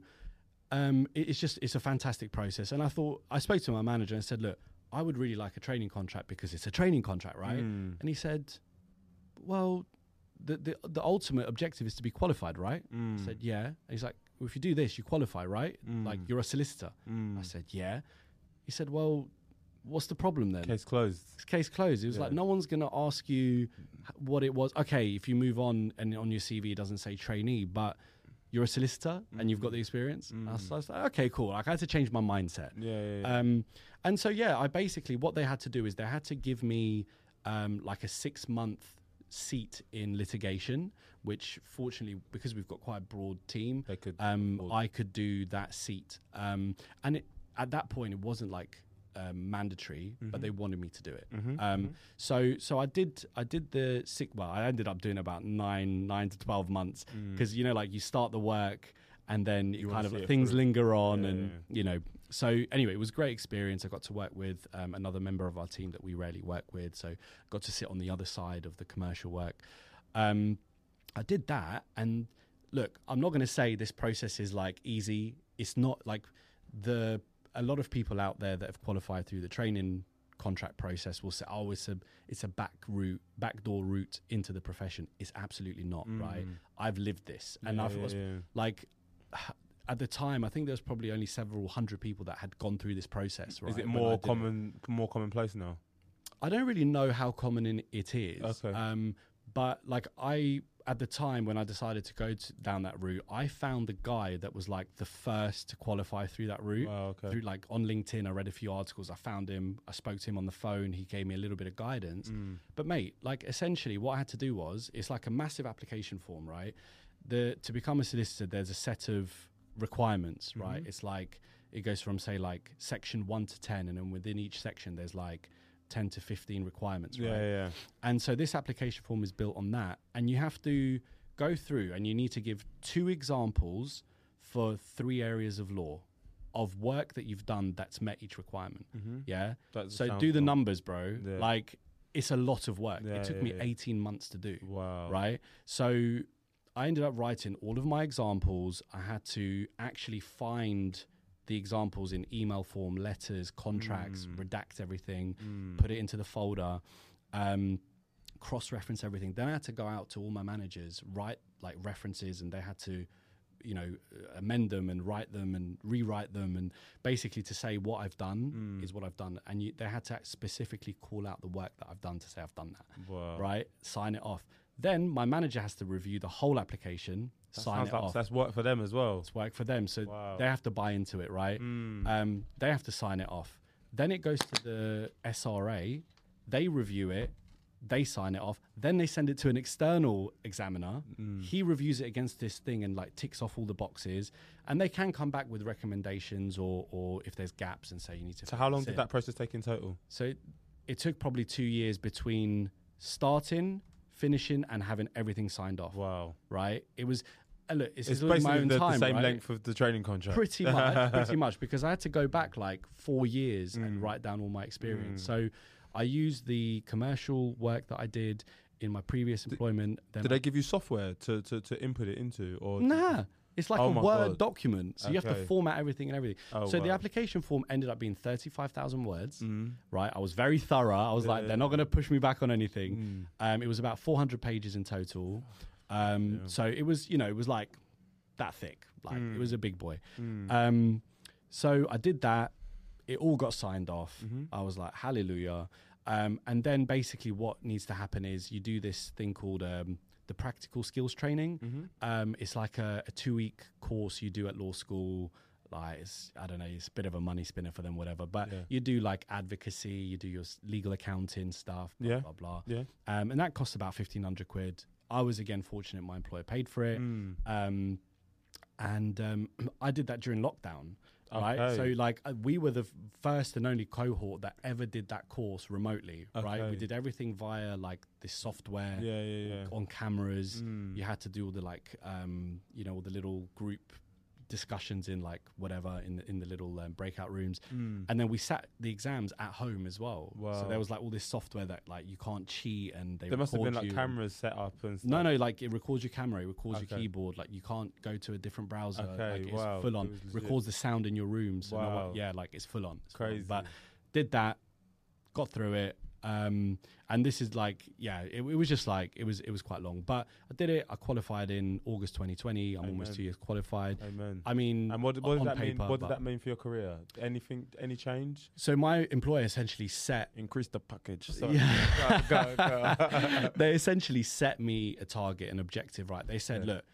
um, it, it's just it's a fantastic process. And I thought I spoke to my manager and said, look, I would really like a training contract because it's a training contract, right? Mm. And he said, well, the, the the ultimate objective is to be qualified, right? Mm. I said, yeah. And he's like, well, if you do this, you qualify, right? Mm. Like you're a solicitor. Mm. I said, yeah. He said, well, what's the problem then? Case closed. It's case closed. It was Yeah. like no one's going to ask you h- what it was. Okay, if you move on and on your C V it doesn't say trainee, but you're a solicitor and you've got the experience. Mm. I was, I was like, okay, cool. Like I had to change my mindset. Yeah, yeah, yeah. Um, and so, yeah, I basically, what they had to do is they had to give me um, like a six month seat in litigation, which fortunately, because we've got quite a broad team, They could um, afford. I could do that seat. Um, and it, at that point, it wasn't like um, mandatory, but Mhm. they wanted me to do it. Mhm, Um, mhm. So, so I did. I did the sick. Well, I ended up doing about nine, nine to twelve months Mm. because you know, like you start the work and then you, You kind wanna of see like, it things through. linger on, Yeah, and yeah. you know. So anyway, it was a great experience. I got to work with um, another member of our team that we rarely work with. So got to sit on the other side of the commercial work. Um, I did that, and look, I'm not going to say this process is like easy. It's not like the. A lot of people out there that have qualified through the training contract process will say, "Oh, it's a it's a back route, backdoor route into the profession." It's absolutely not, right? Mm. I've lived this, and Yeah, I've yeah, was yeah. like, at the time, I think there was probably only several hundred people that had gone through this process. Right? Is it when I more did it. common, more commonplace now? I don't really know how common in it is. Okay. Um, but like I, at the time when I decided to go to, down that route, I found the guy that was like the first to qualify through that route. Wow, okay. Through like on LinkedIn, I read a few articles. I found him. I spoke to him on the phone. He gave me a little bit of guidance. Mm. But mate, like essentially, what I had to do was it's like a massive application form, right? The to become a solicitor, there's a set of requirements, right? Mhm. It's like it goes from say like section one to ten, and then within each section, there's like ten to fifteen requirements, Yeah, right? yeah. And so this application form is built on that. And you have to go through and you need to give two examples for three areas of law of work that you've done that's met each requirement. Mm-hmm. Yeah. That So sounds do the fun. numbers, bro. Yeah. Like it's a lot of work. Yeah, it took yeah, me yeah. eighteen months to do. Wow. Right. So I ended up writing all of my examples. I had to actually find the examples in email form, letters, contracts, Mm. redact everything, Mm. put it into the folder, um, cross-reference everything. Then I had to go out to all my managers, write like references, and they had to, you know, amend them and write them and rewrite them, and basically to say what I've done Mm. is what I've done. And you, they had to specifically call out the work that I've done to say I've done that, Wow. right? Sign it off. Then my manager has to review the whole application, That sign sounds it like off. that's work for them as well. It's work for them, so Wow. they have to buy into it, right? Mm. Um, they have to sign it off. Then it goes to the S R A. They review it. They sign it off. Then they send it to an external examiner. Mm. He reviews it against this thing and like ticks off all the boxes. And they can come back with recommendations or or if there's gaps and say you need to. So how long fix did it. that process take in total? So it, it took probably two years between starting, finishing, and having everything signed off. Wow. Right? It was. Uh, look, it's, It's all in my basically own the, time, the same right? length of the training contract. Pretty much, pretty much, because I had to go back like four years and Mm. write down all my experience. Mm. So I used the commercial work that I did in my previous employment. Then Did they give you software to, to, to input it into? Or Nah, it's like Oh a my Word God. document. So you have to Okay. format everything and everything. Oh, so the wow. application form ended up being thirty-five thousand words, Mm. right? I was very thorough. I was Yeah, like, yeah, they're not yeah. going to push me back on anything. Mm. Um, it was about four hundred pages in total. Um, Yeah. So it was, you know, it was like that thick. Like Mm. it was a big boy. Mm. Um, so I did that. It all got signed off. Mhm. I was like, hallelujah. Um, and then basically what needs to happen is you do this thing called um, the practical skills training. Mhm. Um, it's like a, a two-week course you do at law school. Like it's, I don't know, it's a bit of a money spinner for them, whatever. But Yeah. you do like advocacy, you do your s- legal accounting stuff, blah, Yeah. blah, blah. Yeah. Um, and that costs about fifteen hundred quid. I was, again, fortunate my employer paid for it. Mm. Um, and um, I did that during lockdown, right? Okay. So like uh, we were the f- first and only cohort that ever did that course remotely, right? We Okay. did everything via like this software Yeah, yeah, yeah. on cameras. Mm. You had to do all the like, um, you know, all the little group discussions in like whatever in the, in the little um, breakout rooms. Mm. And then we sat the exams at home as well. So Wow. there was like all this software that like you can't cheat and they There must have record been like you. cameras set up and stuff. No, no, like it records your camera, it records your Okay. keyboard. Like you can't go to a different browser. Okay, like it's wow, full on. it was legit. Records the sound in your room. So no one- Wow. yeah, like it's full on. It's full on. Crazy. But did that, got through it. Um, and this is like, yeah, it, it was just like it was. It was quite long, but I did it. I qualified in August twenty twenty. I'm almost Amen. two years qualified. Amen. I mean, And what, what does on that mean? paper, What did but- that mean for your career? Anything? Any change? So my employer essentially set Increase the package. Sorry. Yeah. go, go, go. they essentially set me a target, an objective, right? They said, Yeah. look,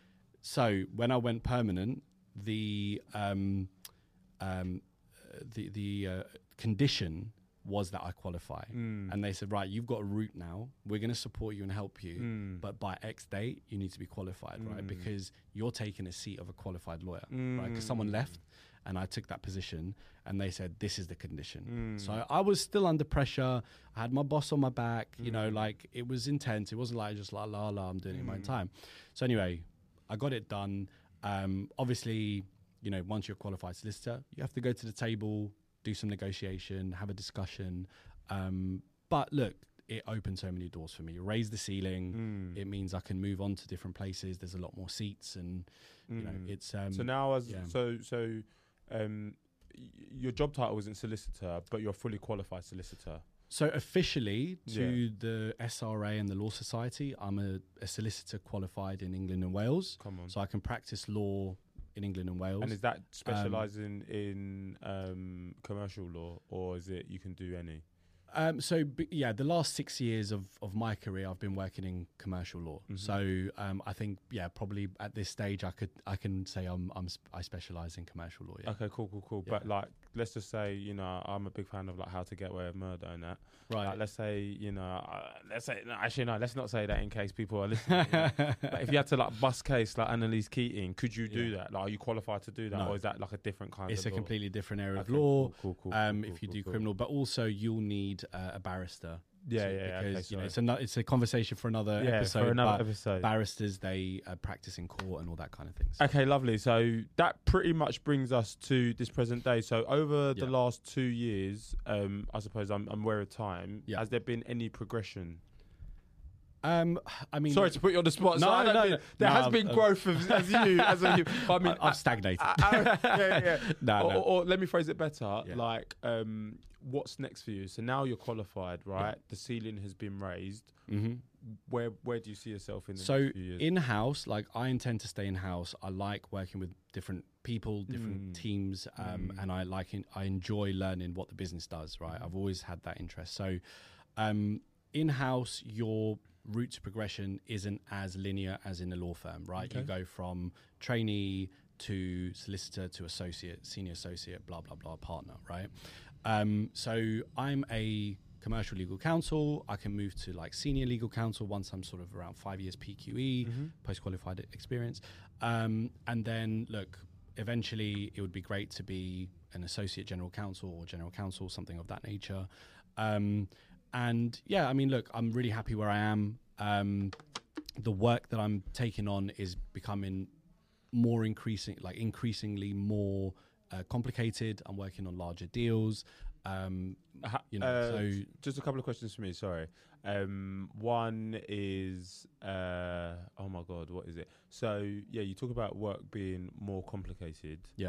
So when I went permanent, the um, um, uh, the the uh, condition was that I qualify, Mm. and they said, right, you've got a route now. We're going to support you and help you, Mm. but by X date, you need to be qualified, right? Mm. Because you're taking a seat of a qualified lawyer, right? Because someone Mm. left, and I took that position, and they said, this is the condition. Mm. So I, I was still under pressure. I had my boss on my back. You know, Mm. like it was intense. It wasn't like just like la la, I'm doing it in my own Mm. time. So anyway, I got it done. Um, obviously, you know, once you're a qualified solicitor, you have to go to the table, do some negotiation, have a discussion. Um, but look, it opened so many doors for me. Raise the ceiling. Mm. It means I can move on to different places. There's a lot more seats, and you know, Mm. it's um, So now, as yeah. so so, um, y- your job title isn't solicitor, but you're a fully qualified solicitor. So officially, to Yeah. the S R A and the Law Society, I'm a, a solicitor qualified in England and Wales. Come on. So I can practice law in England and Wales. And is that specialising in um, commercial law, or is it you can do any? Um, so b- yeah, the last six years of, of my career, I've been working in commercial law. Mhm. So um, I think yeah, probably at this stage, I could I can say I'm I'm sp- I specialise in commercial law. Yeah. Okay, cool, cool, cool. Yeah. But like, let's just say, you know, I'm a big fan of like How to Get Away with Murder and that. Right. Like, let's say, you know, uh, let's say, no, actually, no, let's not say that in case people are listening. you know. But if you had to like bust case like Annalise Keating, could you do Yeah. that? Like, are you qualified to do that, No. or is that like a different kind It's of a law? completely different area of Okay, law. Cool, cool, cool, Um, cool, if you cool, do cool. criminal, but also you'll need uh, a barrister. Yeah, to- yeah, yeah. Because Okay, you know sorry. it's a no- it's a conversation for another yeah, episode. for another but episode. barristers, they uh, practice in court and all that kind of things. Okay, lovely. So that pretty much brings us to this present day. So over the Yeah. last two years, um, I suppose I'm, I'm aware of time. Yeah. Has there been any progression? Um, I mean, Sorry to put you on the spot. so No, I don't no, mean- no. There No, has I've- been I've- growth of, as you, as a you. But I mean, I, I've stagnated. I- I- yeah, yeah. no, or, no. or, or let me phrase it better. Yeah. Like, um, what's next for you? So now you're qualified, right? The ceiling has been raised. hmm Where where do you see yourself in the So next few years? in house, like I intend to stay in house. I like working with different people, different Mm. teams, um, Mm. and I like in, I enjoy learning what the business does. Right, I've always had that interest. So um, in house, your route to progression isn't as linear as in a law firm. Right, you Okay. go from trainee to solicitor to associate, senior associate, blah blah blah, partner. Right. Um, so I'm a commercial legal counsel. I can move to like senior legal counsel once I'm sort of around five years P Q E, Mhm. post-qualified experience. Um, and then look, eventually it would be great to be an associate general counsel or general counsel, something of that nature. Um, and yeah, I mean, look, I'm really happy where I am. Um, the work that I'm taking on is becoming more increasing, like increasingly more uh, complicated. I'm working on larger deals. Um, Ha- you know, uh, so just a couple of questions for me. Sorry. Um, one is, uh, oh my god, what is it? So yeah, you talk about work being more complicated. Yeah.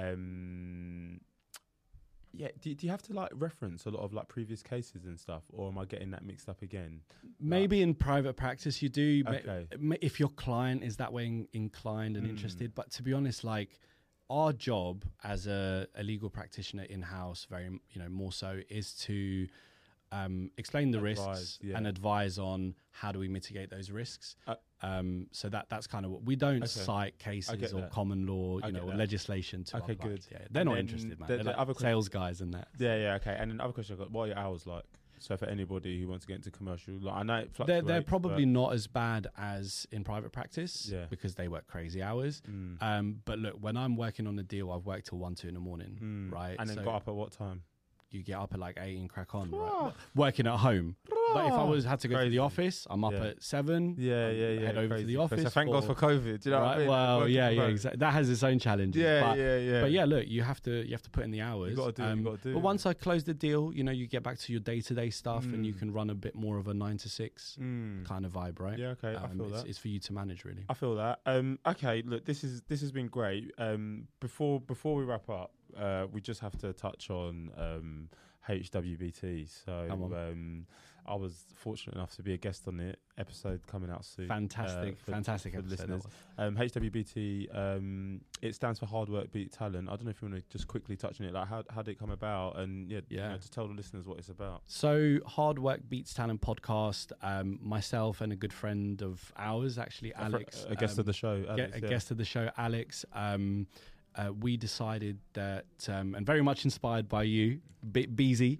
Um, yeah. Do, do you have to like reference a lot of like previous cases and stuff, or am I getting that mixed up again? maybe in private practice you do, ma- Okay. ma- if your client is that way in- inclined and Mm. interested. But to be honest, like our job as a, a legal practitioner in house, very m- you know more so, is to um, explain the Advise, risks yeah. and advise on how do we mitigate those risks. Uh, um, so that that's kind of what we don't Okay. cite get cases or that. common law, I you get know, or that. legislation to Okay, our clients. good. Yeah, they're And not then interested, man. the- They're the like other question- sales guys and that. Yeah, yeah, okay. And another question I got: what are your hours like? So for anybody who wants to get into commercial, like I know it They're, fluctuates. they're probably but- not as bad as in private practice Yeah. because they work crazy hours. Mm. Um, but look, when I'm working on a deal, I've worked till one, two in the morning, Mm. right? And then So got up at what time? you get up at like eight and crack on, right? Working at home. But if I was had to go to Crazy. the office, I'm up Yeah. at seven. Yeah, um, yeah, yeah. Head over to crazy. the office. So thank God for COVID. Do you know what I right? mean? Well, Working yeah, from yeah, home. exactly. That has its own challenges. Yeah, but, yeah, yeah. But yeah, look, you have to you have to put in the hours. You gotta do what you gotta do. But once I close the deal, you know, you get back to your day to day stuff, and you Mm. can run a bit more of a nine to six Mm. kind of vibe, right? Yeah, okay, I Um, feel it's, that. it's for you to manage, really. I feel that. Um, okay, look, this is this has been great. Um, before before we wrap up, uh, we just have to touch on um, H W B T. So Come on. um, I was fortunate enough to be a guest on it. Episode coming out soon. Fantastic, uh, for- fantastic for episode. that listeners. was. Um, H W B T, um, it stands for Hard Work Beat Talent. I don't know if you want to just quickly touch on it, like how how did it come about, and yeah, you Yeah. know, just tell the listeners what it's about. So, Hard Work Beats Talent podcast. Um, myself and a good friend of ours, actually, A fr- Alex, a guest um, of the show, ge- Alex, a yeah. guest of the show, Alex. Um, uh, we decided that, um, and very much inspired by you, B- Beezy,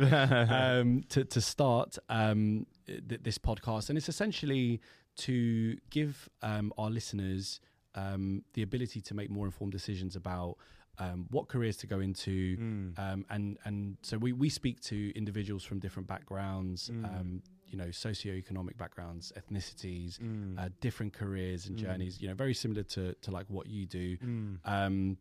um, to to start um, th- this podcast, and it's essentially to give um, our listeners um, the ability to make more informed decisions about um, what careers to go into. Mm. Um, and and so we, we speak to individuals from different backgrounds, Mm. um, you know, socioeconomic backgrounds, ethnicities, Mm. uh, different careers and Mm. journeys. You know, very similar to to like what you do. Mm. Um,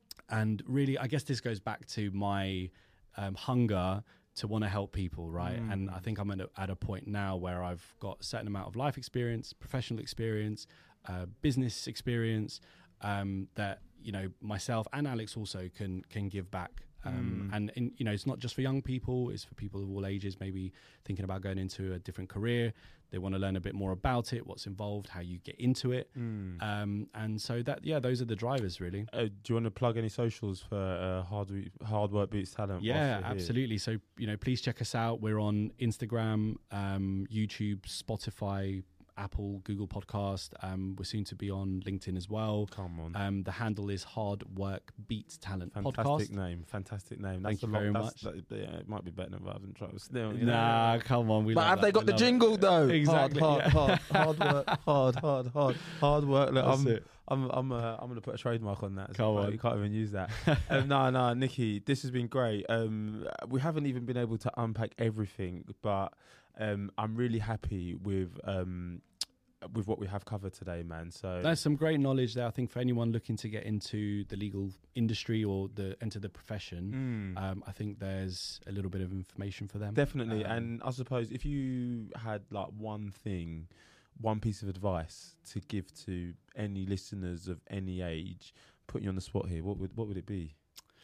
and really, I guess this goes back to my um, hunger to want to help people, right? Mm. And I think I'm at a, at a point now where I've got a certain amount of life experience, professional experience, uh, business experience, um, that you know myself and Alex also can can give back. Um, Mm. and, and you know, it's not just for young people; it's for people of all ages. Maybe thinking about going into a different career, they want to learn a bit more about it, what's involved, how you get into it. Mm. Um, and so that, yeah, those are the drivers, really. Uh, do you want to plug any socials for uh, hard We- hard work beats talent? Yeah, whilst you're here? absolutely. So, you know, please check us out. We're on Instagram, um, YouTube, Spotify, Apple, Google Podcast. Um, we're soon to be on LinkedIn as well. Come on. Um, the handle is Hard Work Beats Talent Fantastic Podcast. name, fantastic name. Thank That's you a lot, very that's, much. That, yeah, it might be better than Vibes and Tribes. Still, you know. Nah, come on. We But love have that. they got We the love it. jingle though? Exactly, Hard, yeah. hard, hard, hard work, hard, hard, hard, hard work. Look, That's I'm, it. I'm, I'm, uh, I'm gonna put a trademark on that. Come but on. you can't even use that. um, no, no, Nikki, this has been great. Um, we haven't even been able to unpack everything, but um, I'm really happy with um, with what we have covered today, man. So There's some great knowledge there, I think, for anyone looking to get into the legal industry or the enter the profession. Mm. Um, I think there's a little bit of information for them. Definitely. Um, And I suppose if you had like one thing, one piece of advice to give to any listeners of any age, put you on the spot here, what would what would it be?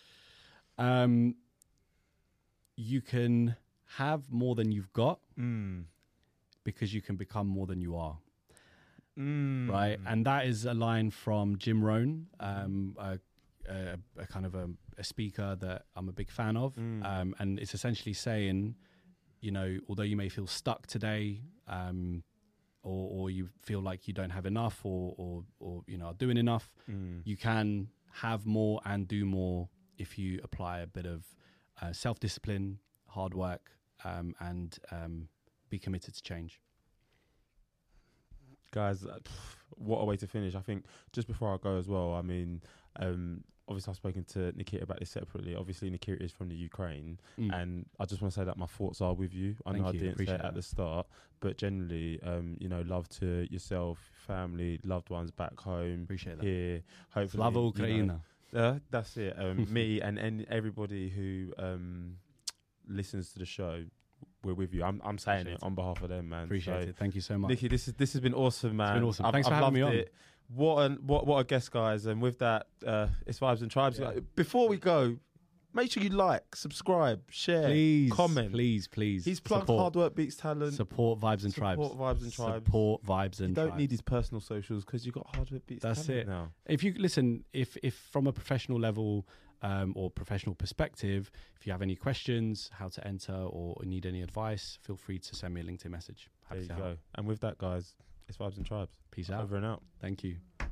Um, you can have more than you've got Mm. because you can become more than you are. Mm. Right, and that is a line from Jim Rohn, um, a, a, a kind of a, a speaker that I'm a big fan of, Mm. um, and it's essentially saying, you know, although you may feel stuck today, um, or, or you feel like you don't have enough, or, or, or you know, are doing enough, Mm. you can have more and do more if you apply a bit of uh, self-discipline, hard work, um, and um, be committed to change. Guys, uh, pff, what a way to finish. I think just before I go as well, I mean, um, obviously I've spoken to Nikita about this separately. Obviously Nikita is from the Ukraine, Mm. and I just want to say that my thoughts are with you. I Thank know you, I didn't say appreciate it at that. the start, but generally, um, you know, love to yourself, family, loved ones back home, Appreciate that. here. Hopefully, Slava you know, Ukraina. Uh, that's it. Um, me and, and everybody who um, listens to the show, we're with you. I'm I'm saying Appreciate it it. on behalf of them, man. Appreciate So, it. Thank you so much. Nikki, this is this has been awesome, man. been awesome. I've, Thanks for I've having loved me on. it. What an, what what a guest, guys! And with that, uh, it's Vibes and Tribes. Yeah. Before we go, make sure you like, subscribe, share, Please, comment. please, please. He's plugged support, Hard Work Beats Talent. support vibes and tribes. Support Vibes and Tribes. Support vibes and You don't tribes. need his personal socials because you got Hard Work Beats That's Talent it. now. If you listen, if if from a professional level um, or professional perspective, if you have any questions, how to enter, or need any advice, feel free to send me a LinkedIn message. There Happy you to go. help. And with that, guys, it's Vibes and Tribes. Peace out. Over and out. Thank you.